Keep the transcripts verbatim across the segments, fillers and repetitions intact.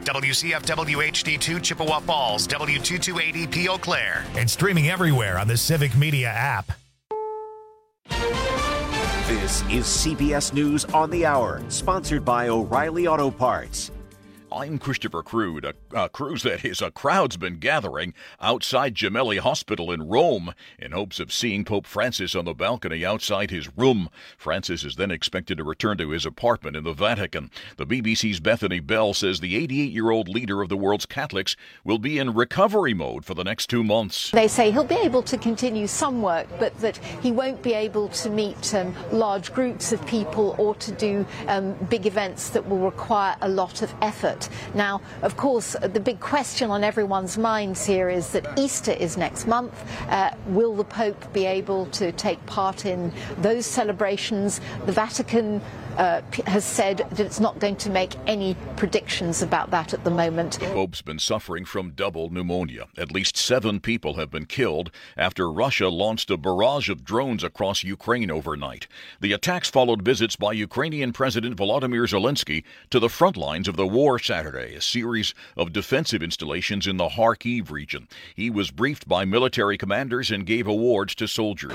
W C F W H D two Chippewa Falls, W two two eight E P Eau Claire, and streaming everywhere on the Civic Media app. This is C B S News on the Hour, sponsored by O'Reilly Auto Parts. I'm Christopher Crude. A, a Cruz, that is, a crowd's been gathering outside Gemelli Hospital in Rome in hopes of seeing Pope Francis on the balcony outside his room. Francis is then expected to return to his apartment in the Vatican. The B B C's Bethany Bell says the eighty-eight-year-old leader of the world's Catholics will be in recovery mode for the next two months. They say he'll be able to continue some work, but that he won't be able to meet um, large groups of people or to do um, big events that will require a lot of effort. Now, of course, the big question on everyone's minds here is that Easter is next month. Uh, will the Pope be able to take part in those celebrations? The Vatican uh, has said that it's not going to make any predictions about that at the moment. The Pope's been suffering from double pneumonia. At least seven people have been killed after Russia launched a barrage of drones across Ukraine overnight. The attacks followed visits by Ukrainian President Volodymyr Zelensky to the front lines of the war Saturday, a series of defensive installations in the Kharkiv region. He was briefed by military commanders and gave awards to soldiers.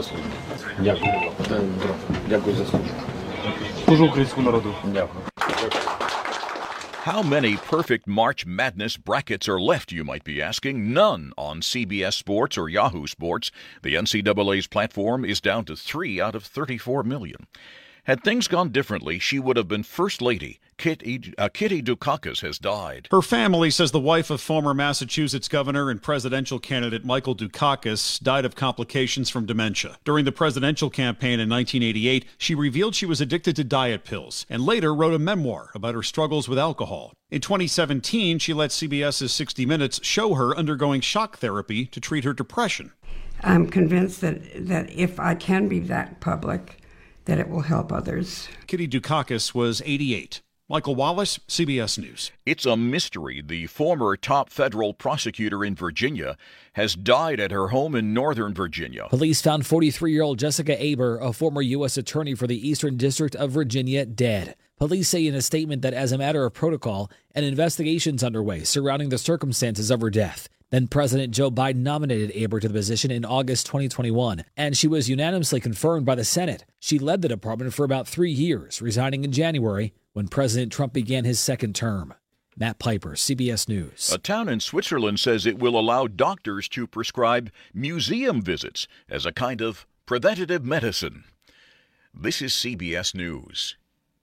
How many perfect March Madness brackets are left, you might be asking? None on C B S Sports or Yahoo Sports. The N C double A's platform is down to three out of thirty-four million. Had things gone differently, she would have been First Lady. Kitty, uh, Kitty Dukakis has died. Her family says the wife of former Massachusetts governor and presidential candidate Michael Dukakis died of complications from dementia. During the presidential campaign in nineteen eighty-eight, she revealed she was addicted to diet pills and later wrote a memoir about her struggles with alcohol. In twenty seventeen, she let CBS's sixty minutes show her undergoing shock therapy to treat her depression. I'm convinced that, that if I can be that public, that it will help others. Kitty Dukakis was eighty-eight. Michael Wallace, C B S News. It's a mystery. The former top federal prosecutor in Virginia has died at her home in Northern Virginia. Police found forty-three-year-old Jessica Aber, a former U S attorney for the Eastern District of Virginia, dead. Police say in a statement that as a matter of protocol, an investigation's underway surrounding the circumstances of her death. Then President Joe Biden nominated Aber to the position in August twenty twenty-one, and she was unanimously confirmed by the Senate. She led the department for about three years, resigning in January when President Trump began his second term. Matt Piper, C B S News. A town in Switzerland says it will allow doctors to prescribe museum visits as a kind of preventative medicine. This is C B S News.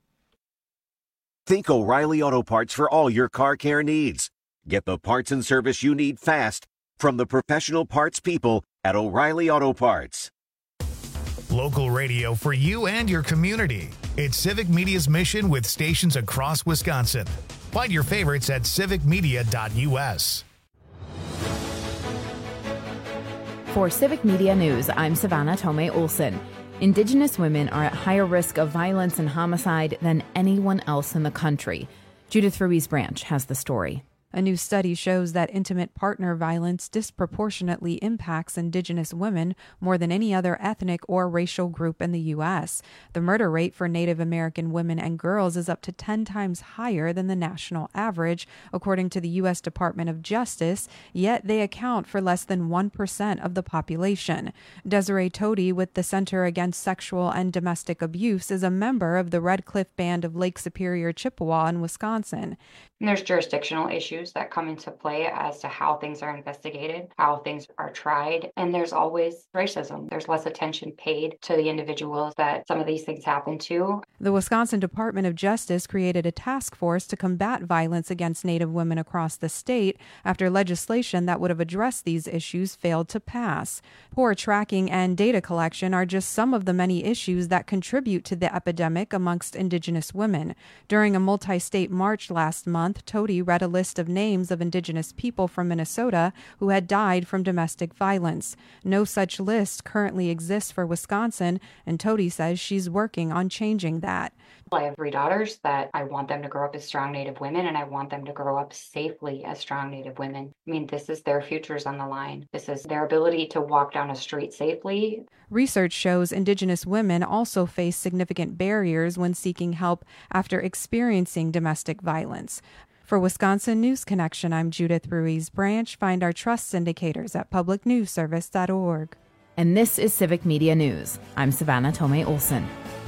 Think O'Reilly Auto Parts for all your car care needs. Get the parts and service you need fast from the professional parts people at O'Reilly Auto Parts. Local radio for you and your community. It's Civic Media's mission with stations across Wisconsin. Find your favorites at civic media dot u s. For Civic Media News, I'm Savannah Tomei Olson. Indigenous women are at higher risk of violence and homicide than anyone else in the country. Judith Ruiz Branch has the story. A new study shows that intimate partner violence disproportionately impacts Indigenous women more than any other ethnic or racial group in the U S. The murder rate for Native American women and girls is up to ten times higher than the national average, according to the U S Department of Justice, yet they account for less than one percent of the population. Desiree Toti with the Center Against Sexual and Domestic Abuse is a member of the Red Cliff Band of Lake Superior, Chippewa in Wisconsin. And there's jurisdictional issues that come into play as to how things are investigated, how things are tried, and there's always racism. There's less attention paid to the individuals that some of these things happen to. The Wisconsin Department of Justice created a task force to combat violence against Native women across the state after legislation that would have addressed these issues failed to pass. Poor tracking and data collection are just some of the many issues that contribute to the epidemic amongst Indigenous women. During a multi-state march last month, Toti read a list of names of Indigenous people from Minnesota who had died from domestic violence. No such list currently exists for Wisconsin, and Toti says she's working on changing that. I have three daughters that I want them to grow up as strong Native women, and I want them to grow up safely as strong Native women. I mean, this is their futures on the line. This is their ability to walk down a street safely. Research shows Indigenous women also face significant barriers when seeking help after experiencing domestic violence. For Wisconsin News Connection, I'm Judith Ruiz Branch. Find our trust indicators at public news service dot org. And this is Civic Media News. I'm Savannah Tomei Olson.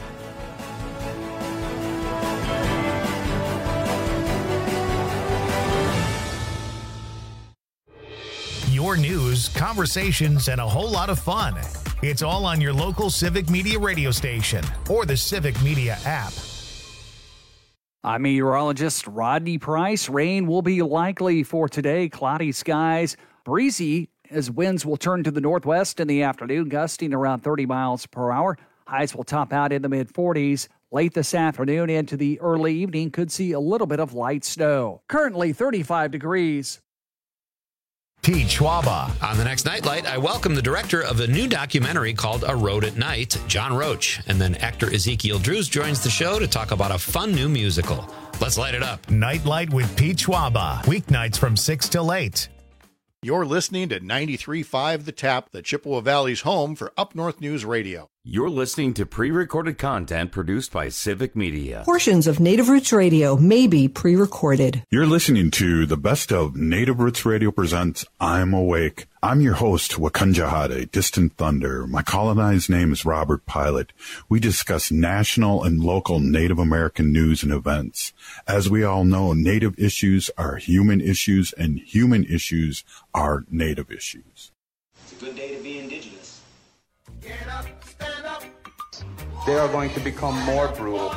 Your news, conversations, and a whole lot of fun. It's all on your local Civic Media radio station or the Civic Media app. I'm meteorologist Rodney Price. Rain will be likely for today. Cloudy skies, breezy as winds will turn to the northwest in the afternoon, gusting around thirty miles per hour. Highs will top out in the mid forties. Late this afternoon into the early evening, could see a little bit of light snow. Currently thirty-five degrees. Pete Schwaba. On the next Nightlight, I welcome the director of a new documentary called A Road at Night, John Roach. And then actor Ezekiel Drews joins the show to talk about a fun new musical. Let's light it up. Nightlight with Pete Schwaba. Weeknights from six till eight. You're listening to ninety-three point five The Tap, the Chippewa Valley's home for Up North News Radio. You're listening to pre-recorded content produced by Civic Media. Portions of Native Roots Radio may be pre-recorded. You're listening to the best of Native Roots Radio presents I'm Awake. I'm your host, Wakanja Distant Thunder. My colonized name is Robert Pilot. We discuss national and local Native American news and events. As we all know, Native issues are human issues, and human issues are Native issues. It's a good day to be Indigenous. Get up, stand up. They are going to become more brutal.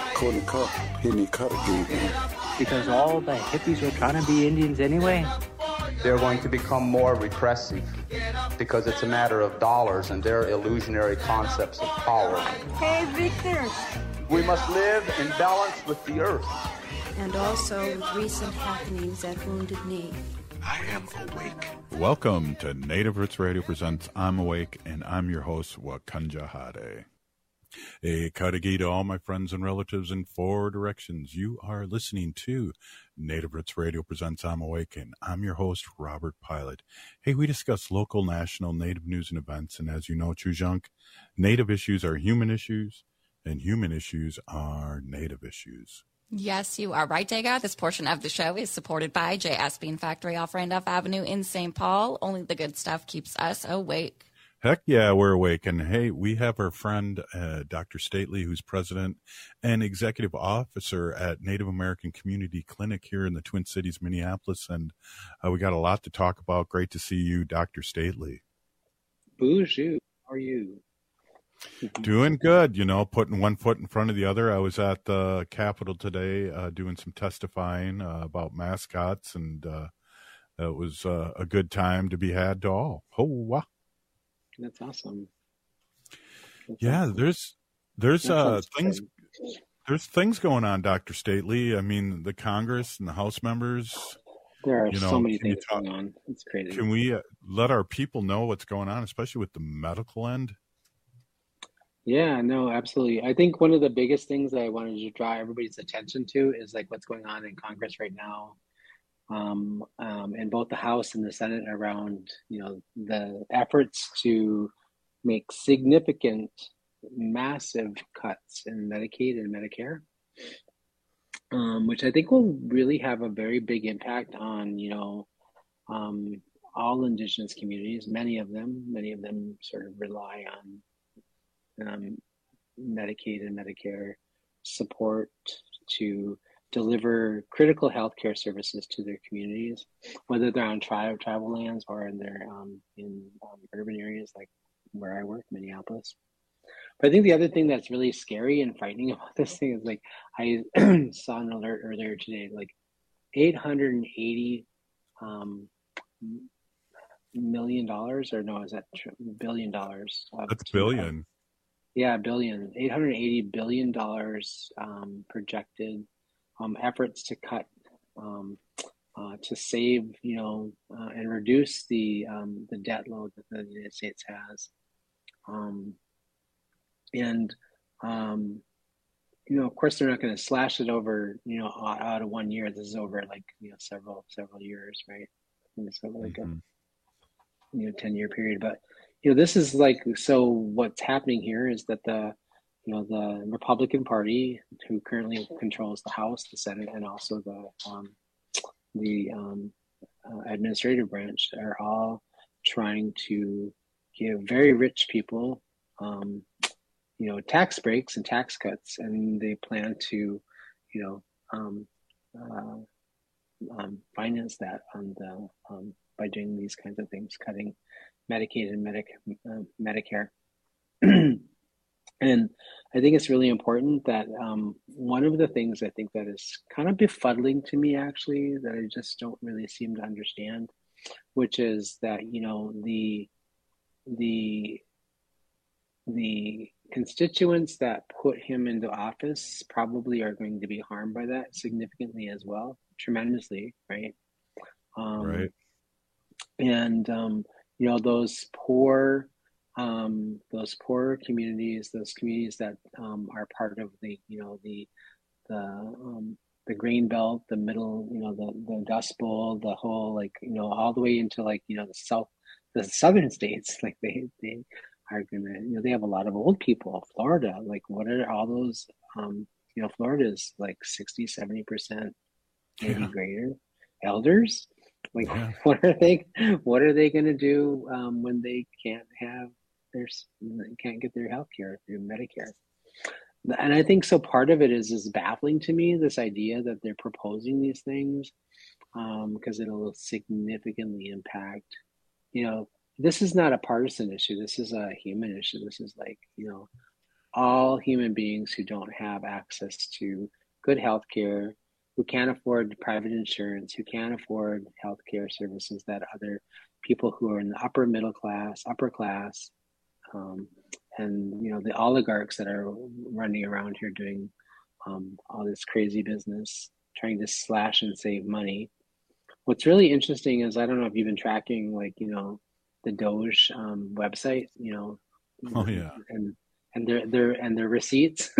Because all the hippies were trying to be Indians anyway. They're going to become more repressive because it's a matter of dollars and their illusionary concepts of power. Hey, Victor. We must live in balance with the earth. And also with recent happenings at Wounded Knee. I am awake. Welcome to Native Roots Radio presents I'm Awake, and I'm your host, Wakanja Hade. A Kadagi to all my friends and relatives in four directions. You are listening to Native Roots Radio presents I'm Awake, and I'm your host, Robert Pilot. Hey, we discuss local, national, Native news and events, and as you know, Chujunk, Native issues are human issues, and human issues are Native issues. Yes, you are right, Dega. This portion of the show is supported by J S Bean Factory off Randolph Avenue in Saint Paul. Only the good stuff keeps us awake. Heck yeah, we're awake. And hey, we have our friend, uh, Doctor Stately, who's president and executive officer at Native American Community Clinic here in the Twin Cities, Minneapolis. And uh, we got a lot to talk about. Great to see you, Doctor Stately. Bonjour. How are you? Doing good, you know, putting one foot in front of the other. I was at the Capitol today uh, doing some testifying uh, about mascots, and uh, it was uh, a good time to be had to all. Oh, wow. That's awesome. That's yeah, awesome. there's there's that uh, things great. there's things going on, Doctor Stately. I mean, the Congress and the House members. There are you know, so many things talk, going on. It's crazy. Can we uh, let our people know what's going on, especially with the medical end? Yeah, no, absolutely. I think one of the biggest things that I wanted to draw everybody's attention to is like what's going on in Congress right now. Um, um, in both the House and the Senate around, you know, the efforts to make significant, massive cuts in Medicaid and Medicare, um, which I think will really have a very big impact on, you know, um, all Indigenous communities. Many of them, many of them sort of rely on um, Medicaid and Medicare support to deliver critical healthcare services to their communities, whether they're on tri- tribal lands or in their um, in um, urban areas like where I work, Minneapolis. But I think the other thing that's really scary and frightening about this thing is like I saw an alert earlier today, like eight hundred eighty um, million dollars, or no, is that tr- billion dollars? That's billion. Yeah, billion. eight hundred eighty billion dollars um, projected. Um, efforts to cut, um, uh, to save, you know, uh, and reduce the um, the debt load that the United States has, um, and um, you know, of course, they're not going to slash it over, you know, out, out of one year. This is over like you know several several years, right? I think it's over like mm-hmm. a you know ten year period. But you know, this is like so. What's happening here is that the You know, the Republican Party, who currently controls the House, the Senate, and also the um, the um, uh, administrative branch are all trying to give very rich people, um, you know, tax breaks and tax cuts, and they plan to, you know, um, uh, um, finance that on the um, by doing these kinds of things, cutting Medicaid and Medic uh, Medicare. And I think it's really important that um, one of the things I think that is kind of befuddling to me, actually, that I just don't really seem to understand, which is that, you know, the the the constituents that put him into office probably are going to be harmed by that significantly as well, tremendously, right? Um, right. And um, you know, those poor. Um, those poorer communities, those communities that um, are part of the, you know, the the um, the grain belt, the middle, you know, the the Dust Bowl, the whole, like, you know, all the way into, like, you know, the south, the southern states, like they they are gonna, you know, they have a lot of old people. Florida, like, what are all those? Um, you know, Florida is like sixty, seventy percent, maybe Yeah. greater elders. Like, Yeah. what are they? What are they gonna do um, when they can't have their they can't get their health care through Medicare? And I think so part of it is is baffling to me, this idea that they're proposing these things, um, because it'll significantly impact, you know, this is not a partisan issue. This is a human issue. This is like, you know, all human beings who don't have access to good health care, who can't afford private insurance, who can't afford health care services that other people who are in the upper middle class, upper class, Um, and, you know, the oligarchs that are running around here doing um, all this crazy business, trying to slash and save money. What's really interesting is, I don't know if you've been tracking, like, you know, the Doge um, website, you know, Oh yeah. and and their their and their receipts.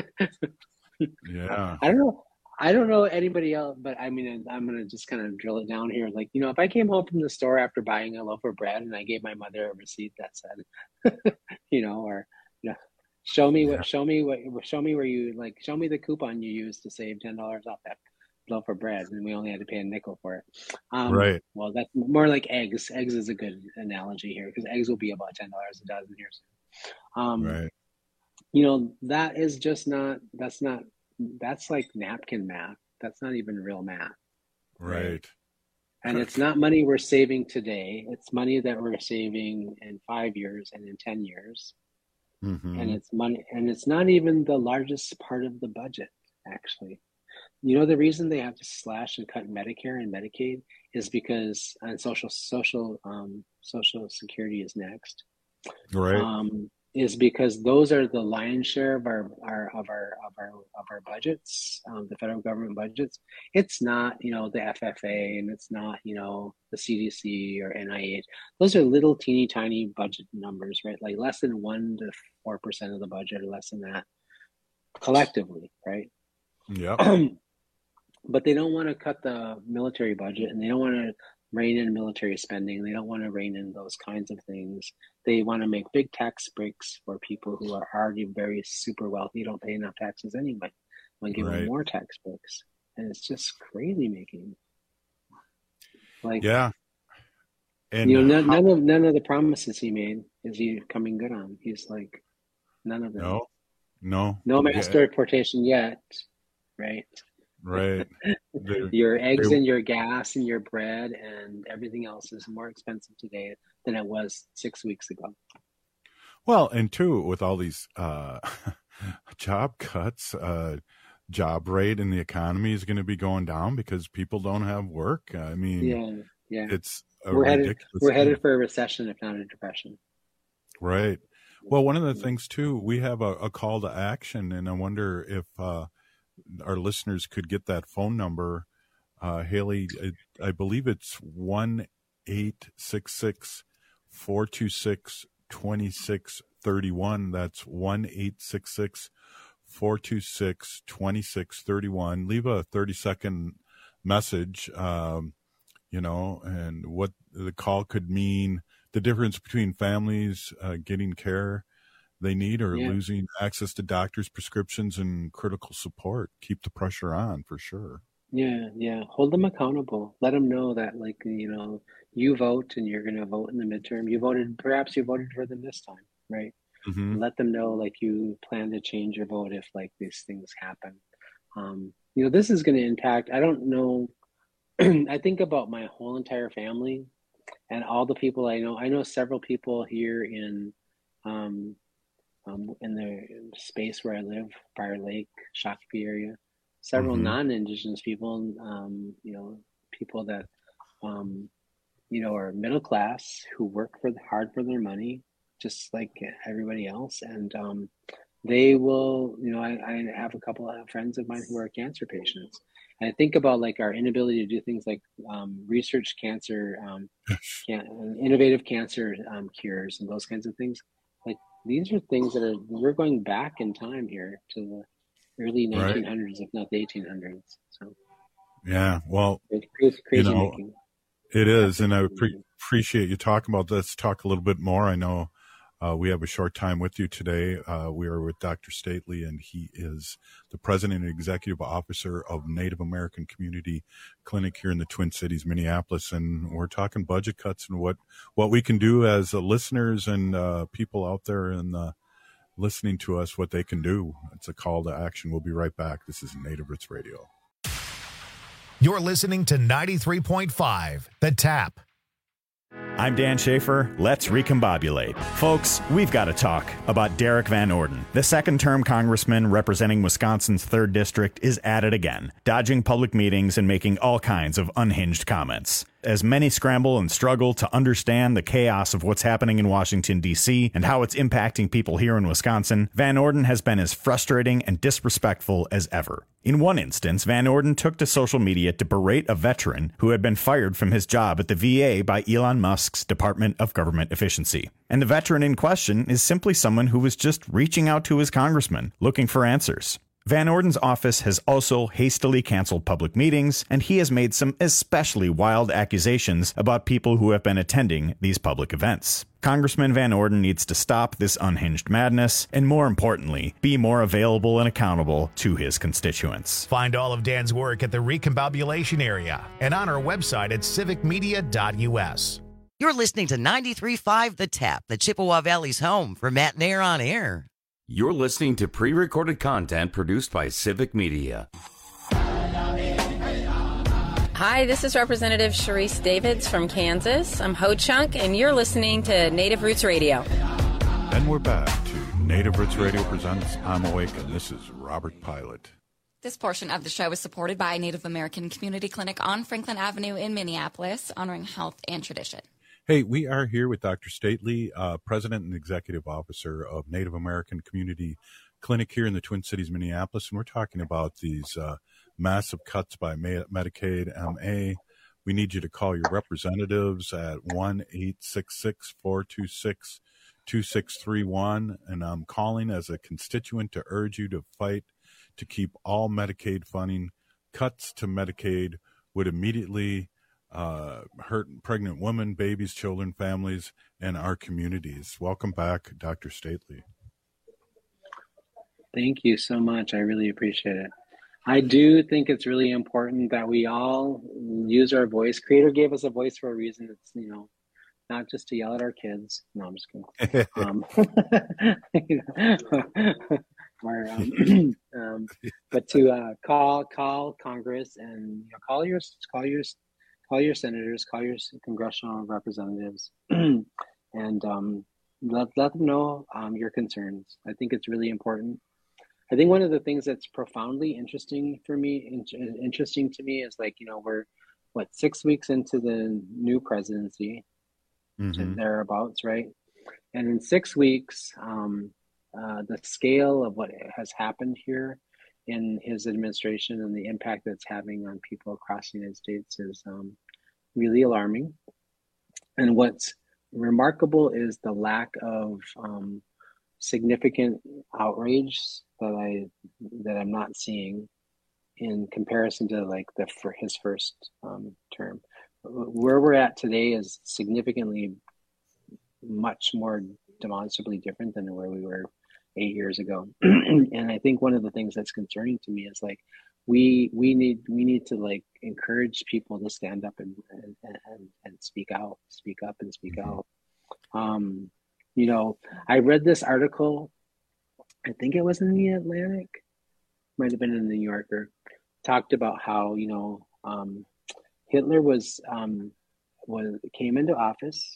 Yeah. I don't know. I don't know anybody else, but I mean, I'm going to just kind of drill it down here. Like, you know, if I came home from the store after buying a loaf of bread and I gave my mother a receipt that said, you know, or, you know, show me what, Yeah. show me what, show me where you, like, show me the coupon you used to save ten dollars off that loaf of bread, and we only had to pay a nickel for it. Um, Right. Well, that's more like eggs. Eggs is a good analogy here, because eggs will be about ten dollars a dozen here soon. Um, Right. You know, that is just not, that's not, that's like napkin math. That's not even real math. Right. And it's not money we're saving today. It's money that we're saving in five years and in ten years. Mm-hmm. And it's money, and it's not even the largest part of the budget, actually. You know, the reason they have to slash and cut Medicare and Medicaid is because, and social, social, um, social security is next. Right. Um, is because those are the lion's share of our, our of our of our of our budgets, um, the federal government budgets. It's not, you know, the F F A, and it's not, you know, the C D C or N I H. Those are little teeny tiny budget numbers, right? Like less than one to four percent of the budget, or less than that, collectively, right? Yeah. But they don't want to cut the military budget, and they don't want to rein in military spending. They don't want to rein in those kinds of things. They want to make big tax breaks for people who are already very super wealthy, don't pay enough taxes anyway. Want to give Right. them more tax breaks, and it's just crazy making. Like, Yeah. And you know, none, how- none of none of the promises he made is he coming good on. He's like, none of them. no, no, No Yeah. mass deportation yet, right? Right. They- Your eggs they- and your gas and your bread and everything else is more expensive today than it was six weeks ago. Well, and two, with all these uh, job cuts, uh, job rate in the economy is going to be going down because people don't have work. I mean, Yeah, yeah. it's a we're headed ridiculous we're thing. headed for a recession, if not a depression. Right. Well, one of the things too, we have a, a call to action, and I wonder if uh, our listeners could get that phone number. Uh, Haley, I, I believe it's one eight six six four two six two six three one. That's one eight six six four two six two six three one. Leave a thirty second message, um, you know, and what the call could mean, the difference between families uh, getting care they need or Yeah. losing access to doctors' prescriptions and critical support. Keep the pressure on for sure. Yeah, yeah. Hold them accountable. Let them know that, like, you know, you vote and you're going to vote in the midterm. You voted, perhaps you voted for them this time, right? Mm-hmm. Let them know, like, you plan to change your vote if, like, these things happen. Um, you know, this is going to impact, I don't know, I think about my whole entire family and all the people I know. I know several people here in, um, um, in the space where I live, Fire Lake, Shakopee area. Several Mm-hmm. non-Indigenous people, um, you know, people that, um, you know, are middle class who work for hard for their money, just like everybody else. And um, they will, you know, I, I have a couple of friends of mine who are cancer patients. And I think about like our inability to do things like um, research cancer, um, can, innovative cancer um, cures and those kinds of things. Like these are things that are, we're going back in time here to the early nineteen hundreds, right, if not the eighteen hundreds. So, yeah, well, it's crazy, crazy you know, making. It is, and I pre- appreciate you talking about this. Let's talk a little bit more. I know uh, we have a short time with you today. Uh, we are with Doctor Stately, and he is the president and executive officer of Native American Community Clinic here in the Twin Cities, Minneapolis. And we're talking budget cuts and what, what we can do as uh, listeners and uh, people out there and uh, listening to us, what they can do. It's a call to action. We'll be right back. This is Native Roots Radio. You're listening to ninety-three point five, The Tap. I'm Dan Schaefer. Let's recombobulate. Folks, we've got to talk about Derek Van Orden. The second-term congressman representing Wisconsin's third District is at it again, dodging public meetings and making all kinds of unhinged comments. As many scramble and struggle to understand the chaos of what's happening in Washington, D C and how it's impacting people here in Wisconsin, Van Orden has been as frustrating and disrespectful as ever. In one instance, Van Orden took to social media to berate a veteran who had been fired from his job at the V A by Elon Musk's Department of Government Efficiency. And the veteran in question is simply someone who was just reaching out to his congressman, looking for answers. Van Orden's office has also hastily canceled public meetings, and he has made some especially wild accusations about people who have been attending these public events. Congressman Van Orden needs to stop this unhinged madness, and more importantly, be more available and accountable to his constituents. Find all of Dan's work at the Recombobulation Area and on our website at civic media dot u s. You're listening to ninety-three point five The Tap, the Chippewa Valley's home for Matt and Air on Air. You're listening to pre-recorded content produced by Civic Media. Hi, this is Representative Sharice Davids from Kansas. I'm Ho Chunk, and you're listening to Native Roots Radio. Then we're back to Native Roots Radio presents I'm Awake, and this is Robert Pilot. This portion of the show is supported by Native American Community Clinic on Franklin Avenue in Minneapolis, honoring health and tradition. Hey, we are here with Doctor Stately, uh, President and Executive Officer of Native American Community Clinic here in the Twin Cities, Minneapolis, and we're talking about these uh, massive cuts by Medicaid M A. We need you to call your representatives at one eight six six, four two six, two six three one, and I'm calling as a constituent to urge you to fight to keep all Medicaid funding. Cuts to Medicaid would immediately Uh, hurt pregnant women, babies, children, families, and our communities. Welcome back, Doctor Stately. Thank you so much. I really appreciate it. I do think it's really important that we all use our voice. Creator gave us a voice for a reason. It's, you know, not just to yell at our kids. No, I'm just kidding. um, or, um, um, but to uh, call call Congress and you know, call your call your Call your senators, call your congressional representatives, and um, let, let them know um, your concerns. I think it's really important. I think one of the things that's profoundly interesting for me, in, interesting to me is like, you know, we're, what, six weeks into the new presidency, mm-hmm. thereabouts, right? And in six weeks, um, uh, the scale of what has happened here in his administration and the impact that's having on people across the United States is um, really alarming. And what's remarkable is the lack of um, significant outrage that I that I'm not seeing in comparison to like the for his first um, term. Where we're at today is significantly much more demonstrably different than where we were eight years ago. And I think one of the things that's concerning to me is like we we need we need to like encourage people to stand up and and and, and speak out, speak up and speak mm-hmm. out. Um, you know, I read this article. I think it was in the Atlantic, might have been in the New Yorker. Talked about how you know um, Hitler was um, was came into office.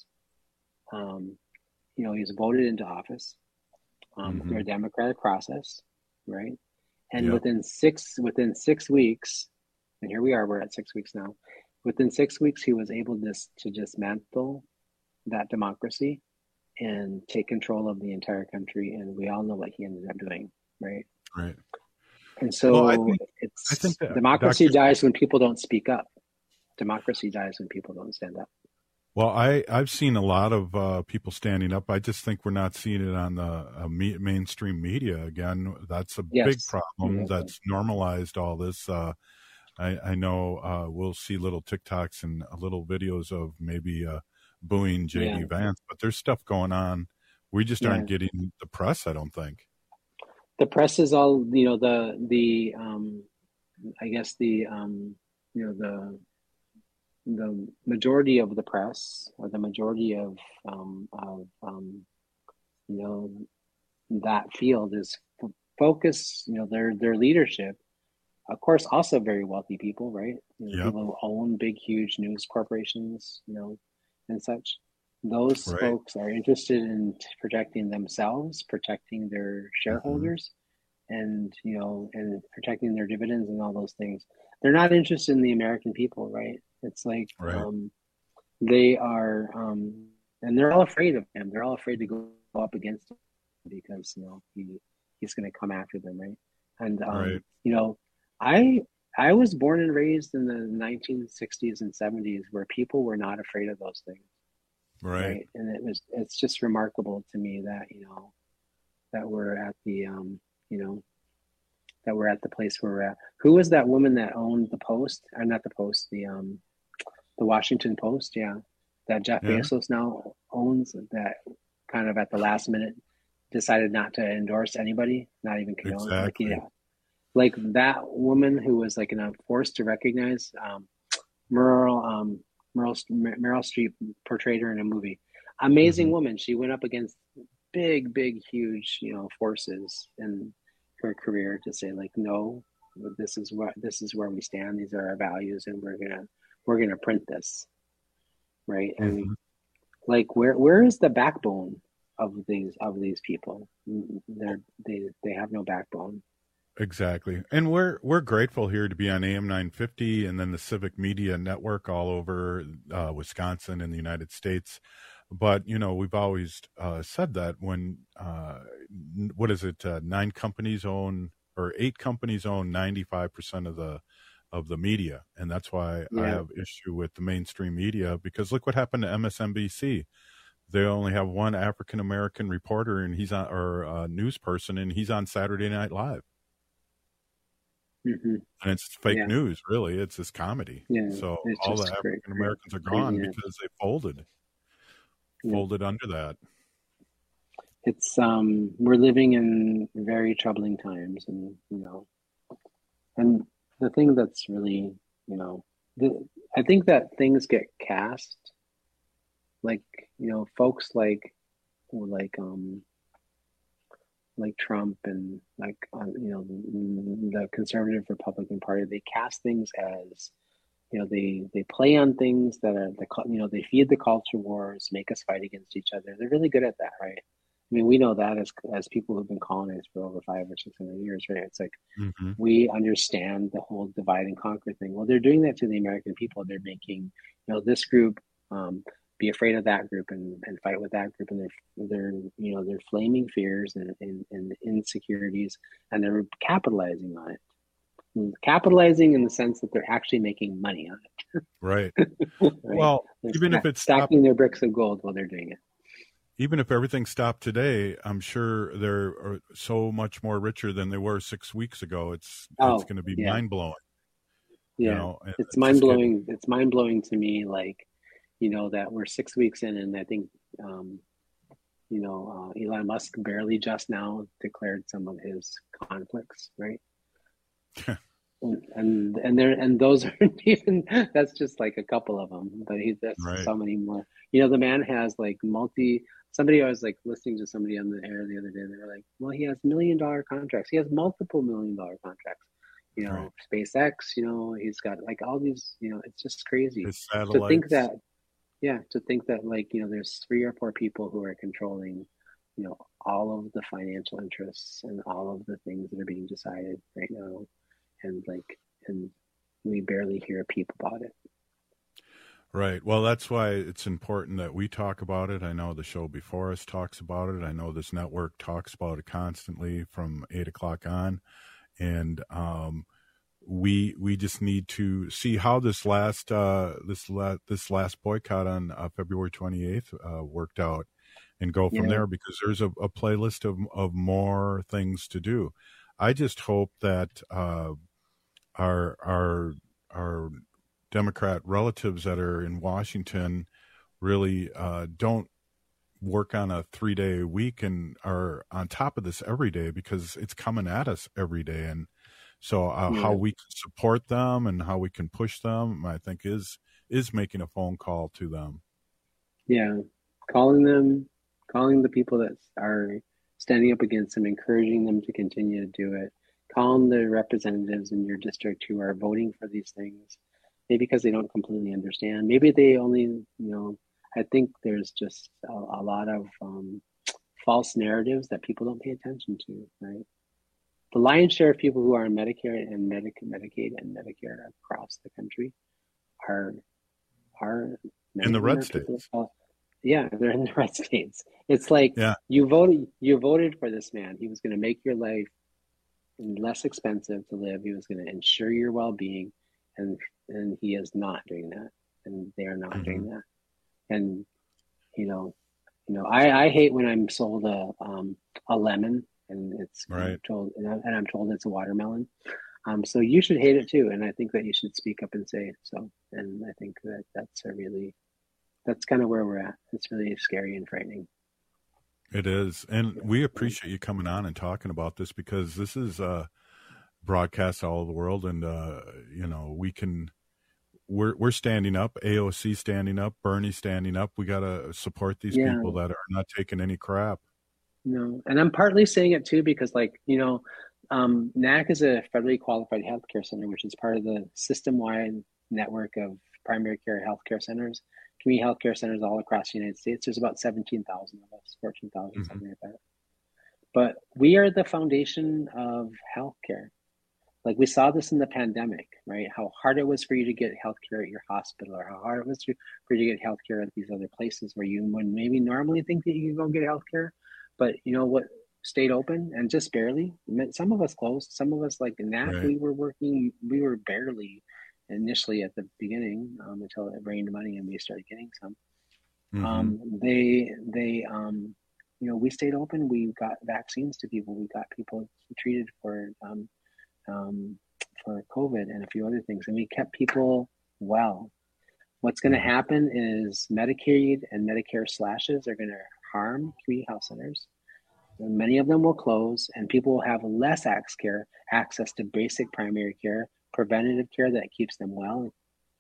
Um, you know, he was voted into office um, mm-hmm. through a democratic process, right? And yep. within six within six weeks, and here we are, we're at six weeks now. Within six weeks, he was able to, to dismantle that democracy and take control of the entire country. And we all know what he ended up doing, right? Right. And so well, I think, it's I think that democracy Doctor dies when people don't speak up. Democracy dies when people don't stand up. Well, I, I've seen a lot of uh, people standing up. I just think we're not seeing it on the uh, me- mainstream media again. That's a yes. big problem. Mm-hmm. That's normalized all this. Uh, I, I know uh, we'll see little TikToks and little videos of maybe uh, booing J D yeah. Vance, but there's stuff going on. We just yeah. aren't getting the press, I don't think. The press is all, you know, the, the um, I guess the, um, you know, the, the majority of the press or the majority of, um, of um, you know, that field is f- focused, you know, their, their leadership, of course, also very wealthy people, right? You know, yep. People who own big, huge news corporations, you know, and such. Those right. folks are interested in protecting themselves, protecting their shareholders, mm-hmm. and, you know, and protecting their dividends and all those things. They're not interested in the American people, right? It's like right. um, they are, um, and they're all afraid of him. They're all afraid to go up against him because, you know, he he's going to come after them, right? And, um, right. you know, I I was born and raised in the nineteen sixties and seventies where people were not afraid of those things. Right. right. And it was, it's just remarkable to me that, you know, that we're at the, um, you know, that we're at the place where we're at. Who was that woman that owned the Post? Or not the Post, the, um, the Washington Post. Yeah. That Jeff yeah. Bezos now owns, that kind of at the last minute decided not to endorse anybody, not even Keone. Exactly. Like, yeah. Like that woman who was like in a forced to recognize, um, Meryl, um, Meryl, Meryl Streep portrayed her in a movie. Amazing mm-hmm. woman. She went up against big, big, huge, you know, forces in her career to say like, no, this is what, this is where we stand. These are our values, and we're gonna, we're gonna print this, right? Mm-hmm. And like, where, where is the backbone of these, of these people? They're, they, they have no backbone. Exactly. And we're we're grateful here to be on A M nine fifty and then the Civic Media Network all over uh, Wisconsin and the United States. But, you know, we've always uh, said that when, uh, what is it, uh, nine companies own, or eight companies own ninety-five percent of the of the media. And that's why yeah. I have issue with the mainstream media, because look what happened to M S N B C. They only have one African-American reporter, and he's on, or a news person, and he's on Saturday Night Live. Mm-hmm. And it's fake yeah. news, really. It's this comedy. Yeah, so all the African Americans are gone yeah. because they folded, yeah. folded under that. It's um, we're living in very troubling times, and you know, and the thing that's really, you know, the, I think that things get cast, like you know, folks like, like um. like Trump and like, uh, you know, the conservative Republican Party, they cast things as, you know, they, they play on things that are, the you know, they feed the culture wars, make us fight against each other. They're really good at that, right? I mean, we know that as as people who've been colonized for over five or six hundred years, right? It's like, mm-hmm. we understand the whole divide and conquer thing. Well, they're doing that to the American people. They're making, you know, this group, um, be afraid of that group and, and fight with that group, and they're they're you know they're flaming fears and, and, and insecurities, and they're capitalizing on it. And capitalizing in the sense that they're actually making money on it. Right. right? Well, they're even st- if it's stacking stopped, their bricks of gold while they're doing it. Even if everything stopped today, I'm sure they're so much more richer than they were six weeks ago. It's oh, it's going to be yeah. mind blowing. Yeah, you know, it's, it's mind blowing. It's mind blowing to me, like. You know, that we're six weeks in, and I think, um, you know, uh, Elon Musk barely just now declared some of his conflicts, right? and and there and those aren't even. That's just like a couple of them, but he that's Right. so many more. You know, the man has like multi. Somebody I was like listening to somebody on the air the other day. They were like, "Well, he has million dollar contracts. He has multiple million dollar contracts. You know, Right. SpaceX. You know, he's got like all these. You know, it's just crazy His to think satellites. that. Yeah, to think that like you know, there's three or four people who are controlling, you know, all of the financial interests and all of the things that are being decided right now, and like, and we barely hear a peep about it. Right. Well, that's why it's important that we talk about it. I know the show before us talks about it. I know this network talks about it constantly from eight o'clock on. And um, we we just need to see how this last uh, this la- this last boycott on uh, February twenty-eighth uh, worked out, and go from Yeah. there, because there's a, a playlist of of more things to do. I just hope that uh, our our our Democrat relatives that are in Washington really uh, don't work on a three day week and are on top of this every day, because it's coming at us every day. And so uh, Yeah. how we can support them and how we can push them, I think is, is making a phone call to them. Yeah, calling them, calling the people that are standing up against them, encouraging them to continue to do it. Calling the representatives in your district who are voting for these things, maybe because they don't completely understand. Maybe they only, you know, I think there's just a, a lot of um, false narratives that people don't pay attention to, right? The lion's share of people who are on Medicare and Medi- Medicaid and Medicare across the country are are In the red Medicare states. people. Yeah, they're in the red states. It's like Yeah. you voted you voted for this man. He was going to make your life less expensive to live. He was going to ensure your well-being, and and he is not doing that, and they are not Mhm. doing that. And you know, you know, I, I hate when I'm sold a um a lemon and it's Right. told and, I, and I'm told it's a watermelon. Um, so you should hate it too, and I think that you should speak up and say so. And I think that that's a really that's kind of where we're at. It's really scary and frightening. It is. And we appreciate you coming on and talking about this, because this is uh, broadcast all over the world. And, uh, you know, we can, we're, we're standing up, A O C standing up, Bernie standing up. We got to support these Yeah. people that are not taking any crap. No, and I'm partly saying it too because, like, you know, um, N A C is a federally qualified healthcare center, which is part of the system-wide network of primary care healthcare centers, community healthcare centers all across the United States. There's about seventeen thousand of us, fourteen thousand, Mhm. something like that. But we are the foundation of healthcare. Like, we saw this in the pandemic, right? How hard it was for you to get healthcare at your hospital, or how hard it was to, for you to get healthcare at these other places where you would maybe normally think that you could go get healthcare. But you know what? Stayed open, and just barely. Some of us closed. Some of us, like in that, Right. we were working. We were barely initially at the beginning um, until it rained money and we started getting some. Mhm. Um, they, they, um, you know, we stayed open. We got vaccines to people. We got people treated for um, um, for COVID and a few other things, and we kept people well. What's going to happen is Medicaid and Medicare slashes are going to harm community health centers. And many of them will close, and people will have less access care, access to basic primary care, preventative care that keeps them well,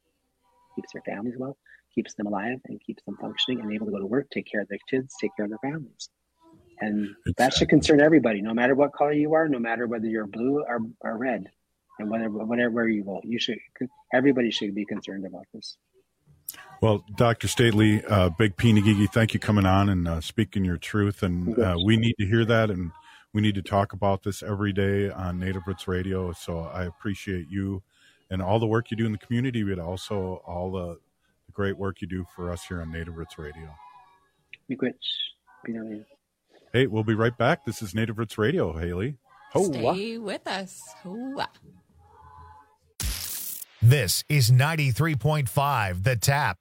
keeps their families well, keeps them alive, and keeps them functioning and able to go to work, take care of their kids, take care of their families. And that should concern everybody, no matter what color you are, no matter whether you're blue or, or red, and whether whatever where you vote. You should. Everybody should be concerned about this. Well, Doctor Stately, uh, Big Pinagigi, thank you coming on and uh, speaking your truth. And uh, we need to hear that, and we need to talk about this every day on Native Roots Radio. So I appreciate you and all the work you do in the community, but also all the, the great work you do for us here on Native Roots Radio. Hey, we'll be right back. This is Native Roots Radio, Haley. Ho-wa. Stay with us. Ho-wa. This is ninety-three point five The Tap.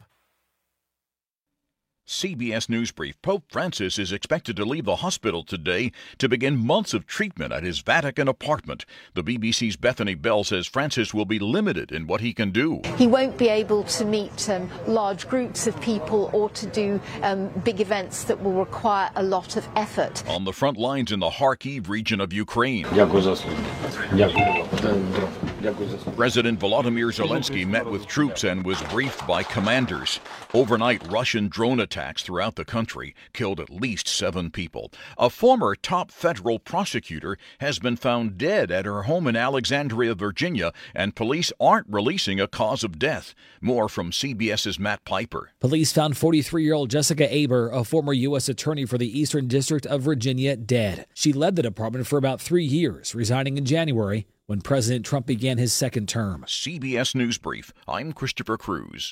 C B S News Brief. Pope Francis is expected to leave the hospital today to begin months of treatment at his Vatican apartment. The B B C's Bethany Bell says Francis will be limited in what he can do. He won't be able to meet um, large groups of people or to do um, big events that will require a lot of effort. On the front lines in the Kharkiv region of Ukraine. President Volodymyr Zelensky met with troops and was briefed by commanders. Overnight, Russian drone attacks throughout the country killed at least seven people. A former top federal prosecutor has been found dead at her home in Alexandria, Virginia, and police aren't releasing a cause of death. More from CBS's Matt Piper. Police found forty-three-year-old Jessica Aber, a former U S attorney for the Eastern District of Virginia, dead. She led the department for about three years, resigning in January when President Trump began his second term. C B S News Brief. I'm Christopher Cruz.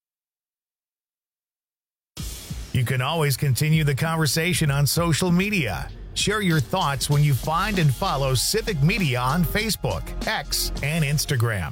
You can always continue the conversation on social media. Share your thoughts when you find and follow Civic Media on Facebook, X, and Instagram.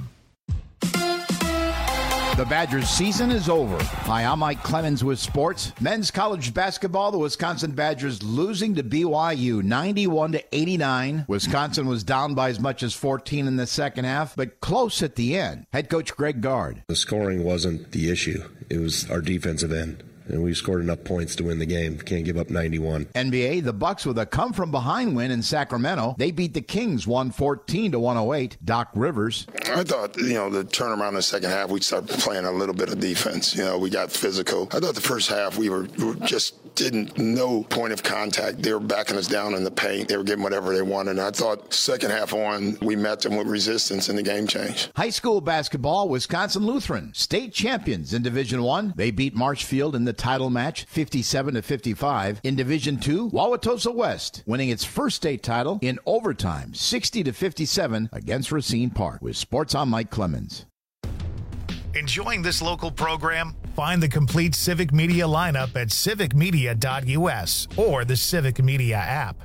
The Badgers season is over. Hi, I'm Mike Clemens with sports. Men's college basketball, the Wisconsin Badgers losing to B Y U ninety-one to eighty-nine. Wisconsin was down by as much as fourteen in the second half, but close at the end. Head coach Greg Gard. The scoring wasn't the issue. It was our defensive end. And we scored enough points to win the game. Can't give up ninety-one. N B A, the Bucks with a come-from-behind win in Sacramento. They beat the Kings one fourteen to one oh eight. Doc Rivers. I thought, you know, the turnaround in the second half, we started playing a little bit of defense. You know, we got physical. I thought the first half we were, we were just didn't no point of contact. They were backing us down in the paint. They were getting whatever they wanted. And I thought second half on, we met them with resistance and the game changed. High school basketball, Wisconsin Lutheran, state champions in Division One. They beat Marshfield in the title match fifty-seven to fifty-five. In Division Two, Wauwatosa West winning its first state title in overtime sixty to fifty-seven against Racine Park. With Sports, I'm Mike Clemens. Enjoying this local program? Find the complete Civic Media lineup at civic media dot U S or the Civic Media app.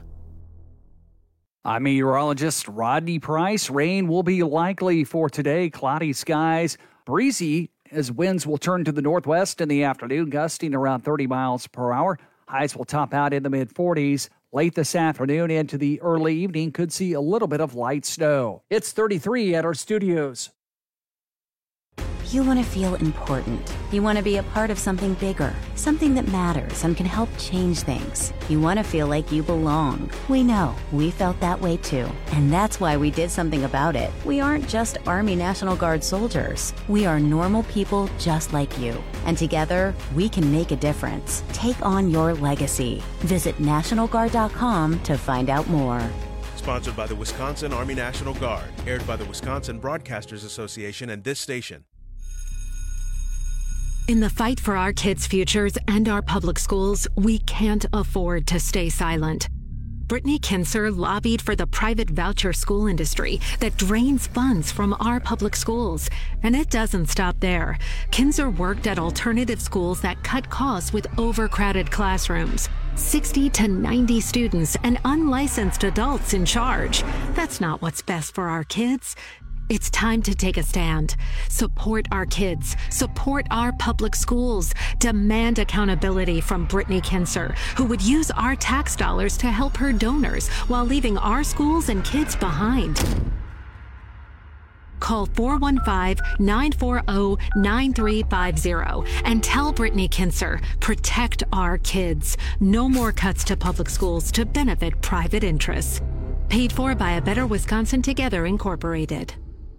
I'm meteorologist Rodney Price. Rain will be likely for today. Cloudy skies, breezy as winds will turn to the northwest in the afternoon, gusting around thirty miles per hour. Highs will top out in the mid forties. Late this afternoon into the early evening, could see a little bit of light snow. It's thirty-three at our studios. You want to feel important. You want to be a part of something bigger, something that matters and can help change things. You want to feel like you belong. We know. We felt that way too. And that's why we did something about it. We aren't just Army National Guard soldiers. We are normal people just like you. And together, we can make a difference. Take on your legacy. Visit National Guard dot com to find out more. Sponsored by the Wisconsin Army National Guard. Aired by the Wisconsin Broadcasters Association and this station. In the fight for our kids' futures and our public schools, we can't afford to stay silent. Brittany Kinser lobbied for the private voucher school industry that drains funds from our public schools. And it doesn't stop there. Kinser worked at alternative schools that cut costs with overcrowded classrooms. sixty to ninety students and unlicensed adults in charge. That's not what's best for our kids. It's time to take a stand. Support our kids. Support our public schools. Demand accountability from Brittany Kinser, who would use our tax dollars to help her donors while leaving our schools and kids behind. Call four one five, nine four zero, nine three five zero and tell Brittany Kinser, protect our kids. No more cuts to public schools to benefit private interests. Paid for by A Better Wisconsin Together, Incorporated.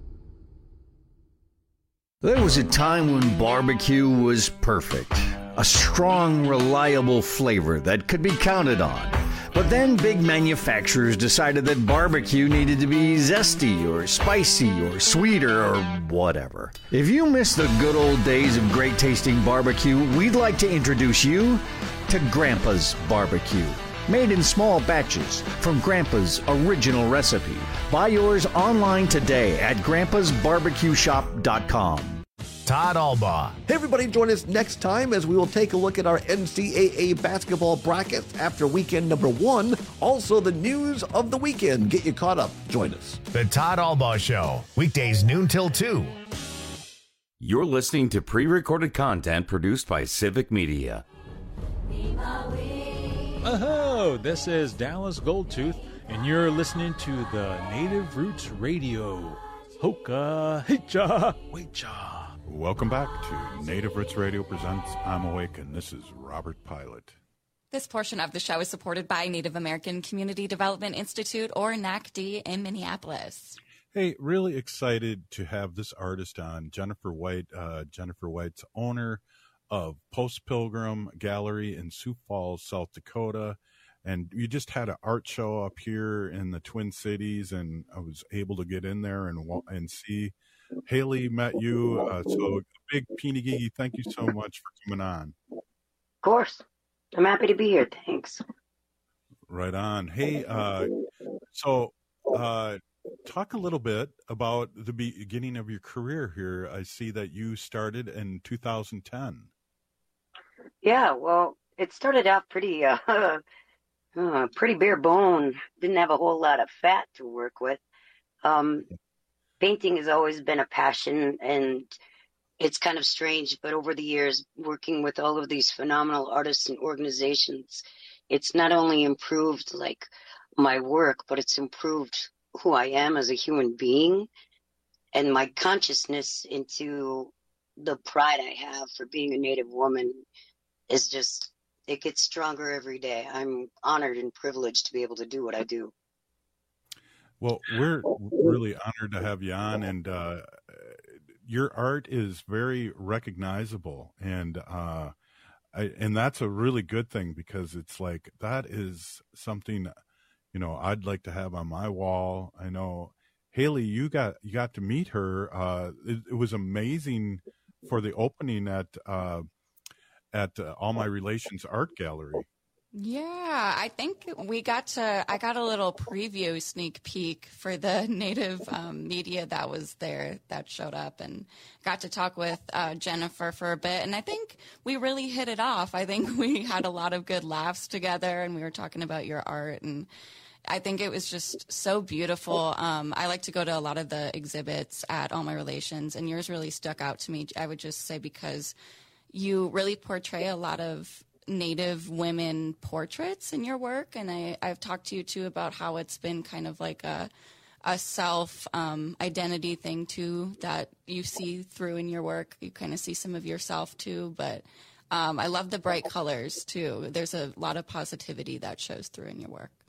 There was a time when barbecue was perfect. A strong, reliable flavor that could be counted on. But then big manufacturers decided that barbecue needed to be zesty or spicy or sweeter or whatever. If you miss the good old days of great tasting barbecue, we'd like to introduce you to Grandpa's Barbecue. Made in small batches from Grandpa's original recipe. Buy yours online today at grandpas barbecue shop dot com. Todd Albaugh. Hey everybody, join us next time as we will take a look at our N C double A basketball brackets after weekend number one. Also the news of the weekend. Get you caught up. Join us. The Todd Albaugh Show. Weekdays noon till two. You're listening to pre-recorded content produced by Civic Media. Oh, this is Dallas Goldtooth, and you're listening to the Native Roots Radio. Hoka, hecha, wecha. Welcome back to Native Roots Radio presents I'm Awake, and this is Robert Pilot. This portion of the show is supported by Native American Community Development Institute, or N A C D, in Minneapolis. Hey, really excited to have this artist on, Jennifer White. Uh, Jennifer White's owner of Post Pilgrim Gallery in Sioux Falls, South Dakota. And you just had an art show up here in the Twin Cities, and I was able to get in there and and see. Haley met you. Uh, so big Peeny Gigi, thank you so much for coming on. Of course. I'm happy to be here. Thanks. Right on. Hey, uh, so uh, talk a little bit about the beginning of your career here. I see that you started in two thousand ten. Yeah, well, it started out pretty, uh, uh, pretty bare bone. Didn't have a whole lot of fat to work with. Um, painting has always been a passion, and it's kind of strange, but over the years, working with all of these phenomenal artists and organizations, it's not only improved like my work, but it's improved who I am as a human being and my consciousness into the pride I have for being a Native woman is just, it gets stronger every day. I'm honored and privileged to be able to do what I do. Well, we're really honored to have you on, and uh, your art is very recognizable, and uh, I, and that's a really good thing, because it's like that is something, you know, I'd like to have on my wall. I know, Haley, you got you got to meet her. Uh, it, it was amazing for the opening at uh, at uh, All My Relations Art Gallery. Yeah, I think we got to, I got a little preview sneak peek for the Native um, media that was there, that showed up, and got to talk with uh, Jennifer for a bit. And I think we really hit it off. I think we had a lot of good laughs together, and we were talking about your art, and I think it was just so beautiful. Um, I like to go to a lot of the exhibits at All My Relations, and yours really stuck out to me, I would just say, because you really portray a lot of Native women portraits in your work, and I, I've talked to you too about how it's been kind of like a a self um, identity thing too that you see through in your work. You kind of see some of yourself too, but um, I love the bright colors too. There's a lot of positivity that shows through in your work.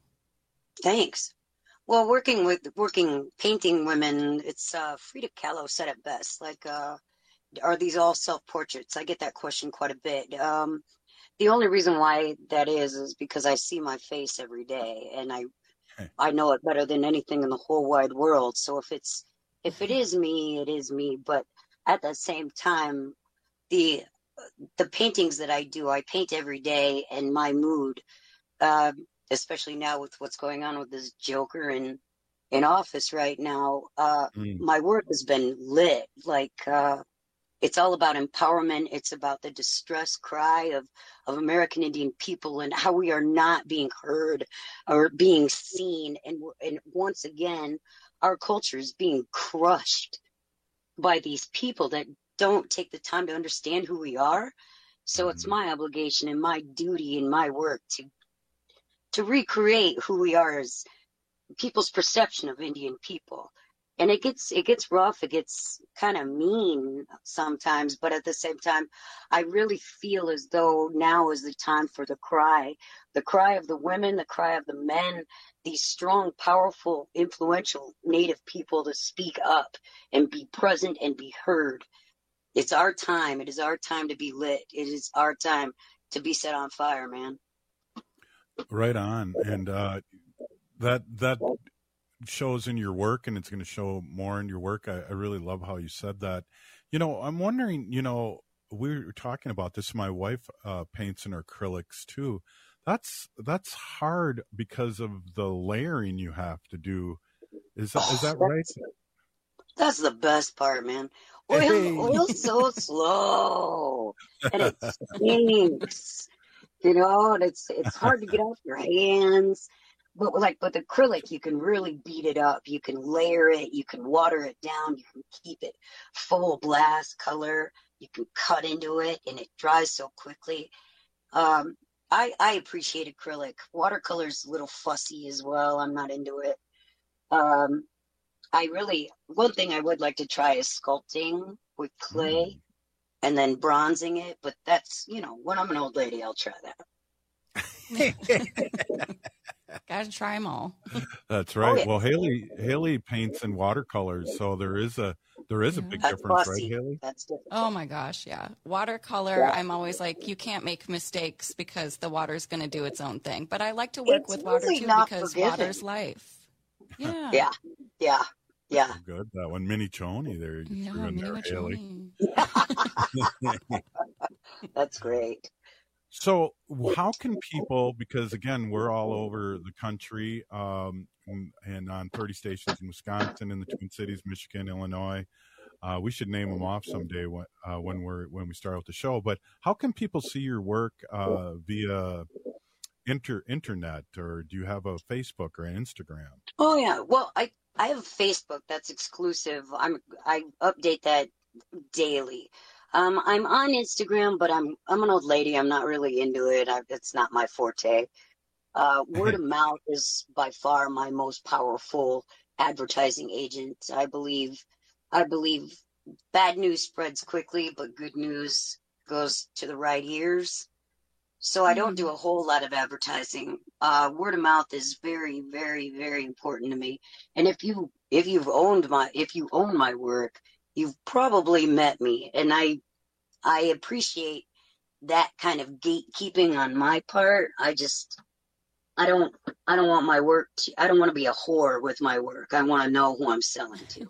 Thanks. Well, working with working painting women, it's uh, Frida Kahlo said it best. Like, uh, are these all self portraits? I get that question quite a bit. Um, The only reason why that is is because I see my face every day, and I I know it better than anything in the whole wide world. So if it's if it is me, it is me. But at the same time, the the paintings that I do, I paint every day, and my mood, uh, especially now with what's going on with this Joker in in office right now, uh, mm. my work has been lit. Like. Uh, It's all about empowerment. It's about the distress cry of, of American Indian people and how we are not being heard or being seen. And, and once again, our culture is being crushed by these people that don't take the time to understand who we are. So it's my obligation and my duty and my work to to recreate who we are as people's perception of Indian people. And it gets it gets rough, it gets kind of mean sometimes, but at the same time, I really feel as though now is the time for the cry, the cry of the women, the cry of the men, these strong, powerful, influential Native people to speak up and be present and be heard. It's our time. It is our time to be lit. It is our time to be set on fire, man. Right on. And uh, that that... shows in your work, and it's going to show more in your work. I, I really love how you said that. You know, I'm wondering, you know, we were talking about this. My wife uh, paints in acrylics too. That's, that's hard because of the layering you have to do. Is that, oh, is that right? That's the best part, man. Oil, hey. Oil's so slow and it stinks, you know, and it's, it's hard to get off your hands. But like with acrylic, you can really beat it up. You can layer it. You can water it down. You can keep it full blast color. You can cut into it, and it dries so quickly. Um, I, I appreciate acrylic. Watercolor's a little fussy as well. I'm not into it. Um, I really, one thing I would like to try is sculpting with clay mm. and then bronzing it. But that's, you know, when I'm an old lady, I'll try that. Gotta try them all. That's right. Oh, yeah. Well, Haley Haley paints in watercolors, so there is a there is a big That's difference, fussy. right, Haley? That's different. Oh my gosh, yeah. Watercolor, Yeah. I'm always like, you can't make mistakes because the water's going to do its own thing. But I like to work It's with water really too not because forgiving. water's life. Yeah. Yeah, yeah, yeah. Good. That one, Mini Choni there. You Yeah, threw in there, Mini Haley. Choni. That's great. So, how can people? Because again, we're all over the country, um, and, and on thirty stations in Wisconsin, in the Twin Cities, Michigan, Illinois. Uh, we should name them off someday when uh, when we're when we start out the show. But how can people see your work uh, via inter internet, or do you have a Facebook or an Instagram? Oh yeah. Well, I I have Facebook that's exclusive. I'm I update that daily. Um, I'm on Instagram, but I'm I'm an old lady. I'm not really into it. I, it's not my forte. Uh, word of mouth is by far my most powerful advertising agent. I believe. I believe bad news spreads quickly, but good news goes to the right ears. So I don't do a whole lot of advertising. Uh, word of mouth is very, very, very important to me. And if you if you've owned my if you own my work, you've probably met me, and I I appreciate that kind of gatekeeping on my part. I just I don't I don't want my work to, I don't want to be a whore with my work. I want to know who I'm selling to.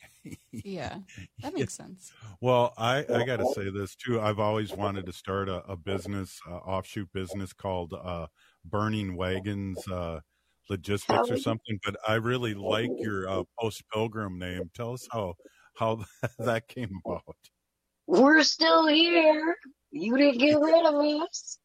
Yeah, that makes sense. Well, I, I got to say this too. I've always wanted to start a, a business, uh, offshoot business called uh, Burning Wagons uh, Logistics or something. But I really like your uh, Post Pilgrim name. Tell us how how that came about. We're still here. You didn't get rid of us.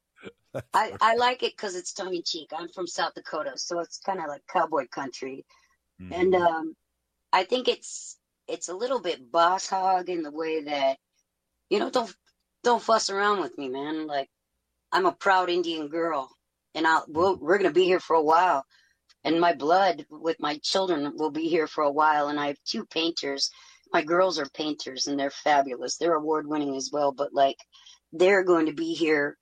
I, I like it because it's tongue in cheek. I'm from South Dakota, so it's kind of like cowboy country, Mm-hmm. and um, I think it's it's a little bit boss hog in the way that, you know, don't don't fuss around with me, man. Like, I'm a proud Indian girl, and I'll we'll, we're gonna be here for a while, and my blood with my children will be here for a while. And I have two painters. My girls are painters, and they're fabulous. They're award winning as well, but like, they're going to be here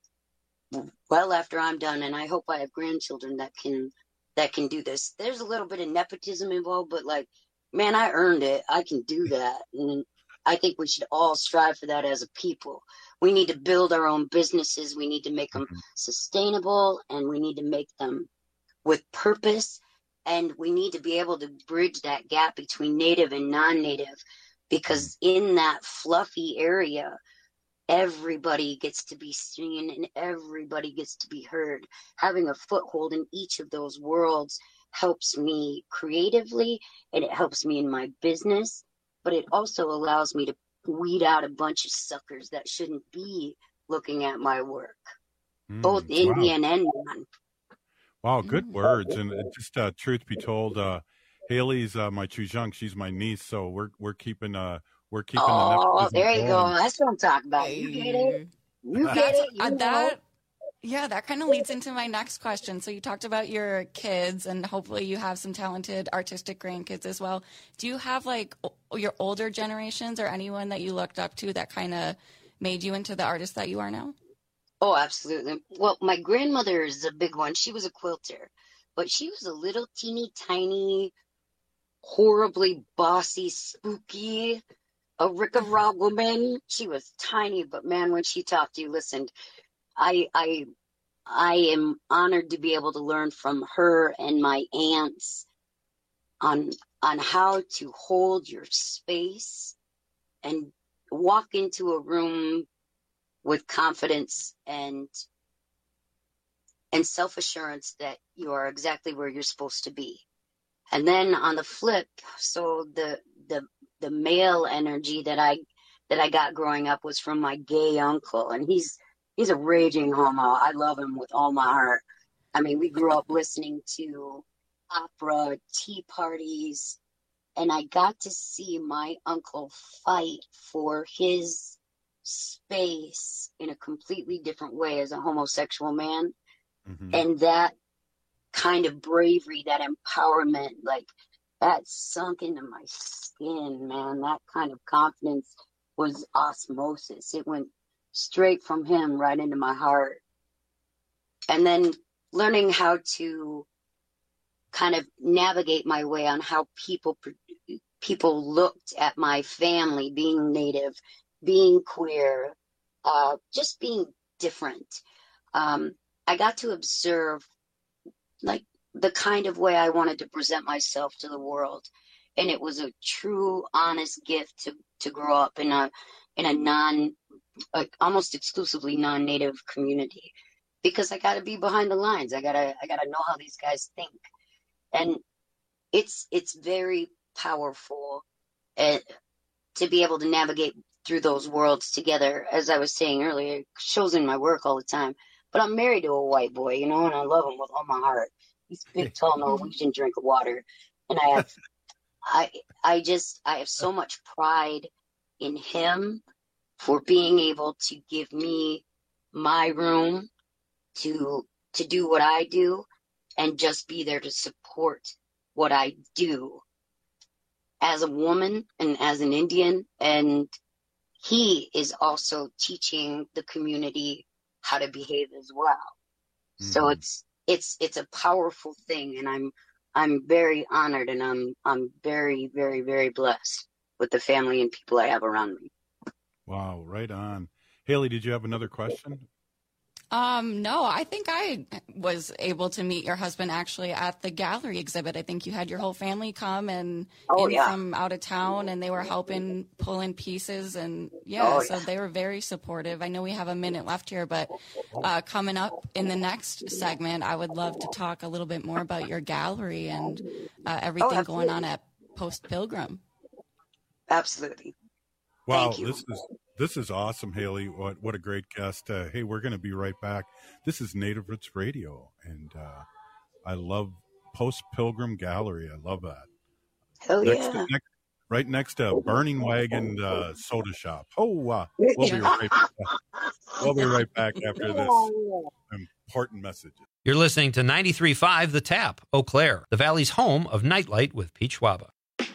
well after I'm done, and I hope I have grandchildren that can that can do this. There's a little bit of nepotism involved, but like, man, I earned it. I can do that, and I think we should all strive for that as a people. We need to build our own businesses. We need to make them sustainable, and we need to make them with purpose, and we need to be able to bridge that gap between native and non-native, because in that fluffy area, everybody gets to be seen and everybody gets to be heard. Having a foothold in each of those worlds helps me creatively, and it helps me in my business, but it also allows me to weed out a bunch of suckers that shouldn't be looking at my work, Mm, both wow. Indian and non. Wow, good words. And uh, just uh, truth be told, uh, Haley's uh, my chujunk. She's my niece, so we're we're keeping uh we're keeping. Oh, the there you go. going. That's what I'm talking about. You get it. You get That's, it. You uh, know. that, yeah, that kind of leads into my next question. So you talked about your kids, and hopefully you have some talented artistic grandkids as well. Do you have like o- your older generations or anyone that you looked up to that kind of made you into the artist that you are now? Oh, absolutely. Well, my grandmother is a big one. She was a quilter, but she was a little teeny tiny, horribly bossy, spooky, a Rick of Ra woman. She was tiny, but man, when she talked, you listened. I, I, I am honored to be able to learn from her and my aunts on on how to hold your space and walk into a room with confidence and and self-assurance that you are exactly where you're supposed to be. And then on the flip, so the the the male energy that I that I got growing up was from my gay uncle, and he's he's a raging homo. I love him with all my heart. I mean, we grew up listening to opera, tea parties, and I got to see my uncle fight for his space in a completely different way as a homosexual man. Mm-hmm. And that kind of bravery, that empowerment, like that sunk into my skin, man. That kind of confidence was osmosis. It went straight from him right into my heart. And then learning how to kind of navigate my way on how people people looked at my family, being Native, being queer, uh, just being different. Um, I got to observe like the kind of way I wanted to present myself to the world. And it was a true, honest gift to, to grow up in a, in a non, like almost exclusively non-Native community, because I got to be behind the lines. I gotta, I gotta know how these guys think. And it's, it's very powerful uh, to be able to navigate through those worlds together. As I was saying earlier, it shows in my work all the time, but I'm married to a white boy, you know, and I love him with all my heart. He's a big, tall Norwegian drink of water. And I have, I, I just, I have so much pride in him for being able to give me my room to, to do what I do and just be there to support what I do as a woman and as an Indian. And he is also teaching the community how to behave as well. Mm-hmm. So it's, it's, it's a powerful thing. And I'm, I'm very honored, and I'm, I'm very, very, very blessed with the family and people I have around me. Wow. Right on. Haley, did you have another question? Um, no, I think I was able to meet your husband actually at the gallery exhibit. I think you had your whole family come and oh, in yeah. from out of town, and they were helping pull in pieces. And yeah, oh, so yeah. they were very supportive. I know we have a minute left here, but uh, coming up in the next segment, I would love to talk a little bit more about your gallery and uh, everything oh, going on at Post Pilgrim. Absolutely. Wow, Thank you. this is this is awesome, Haley. What what a great guest. Uh, hey, we're going to be right back. This is Native Roots Radio, and uh, I love Post Pilgrim Gallery. I love that. Hell next yeah. To, next, right next to Burning Wagon uh, Soda Shop. Oh, uh, we'll be right back. We'll be right back after this important message. You're listening to ninety-three point five The Tap, Eau Claire, the Valley's home of Nightlight with Pete Schwaba.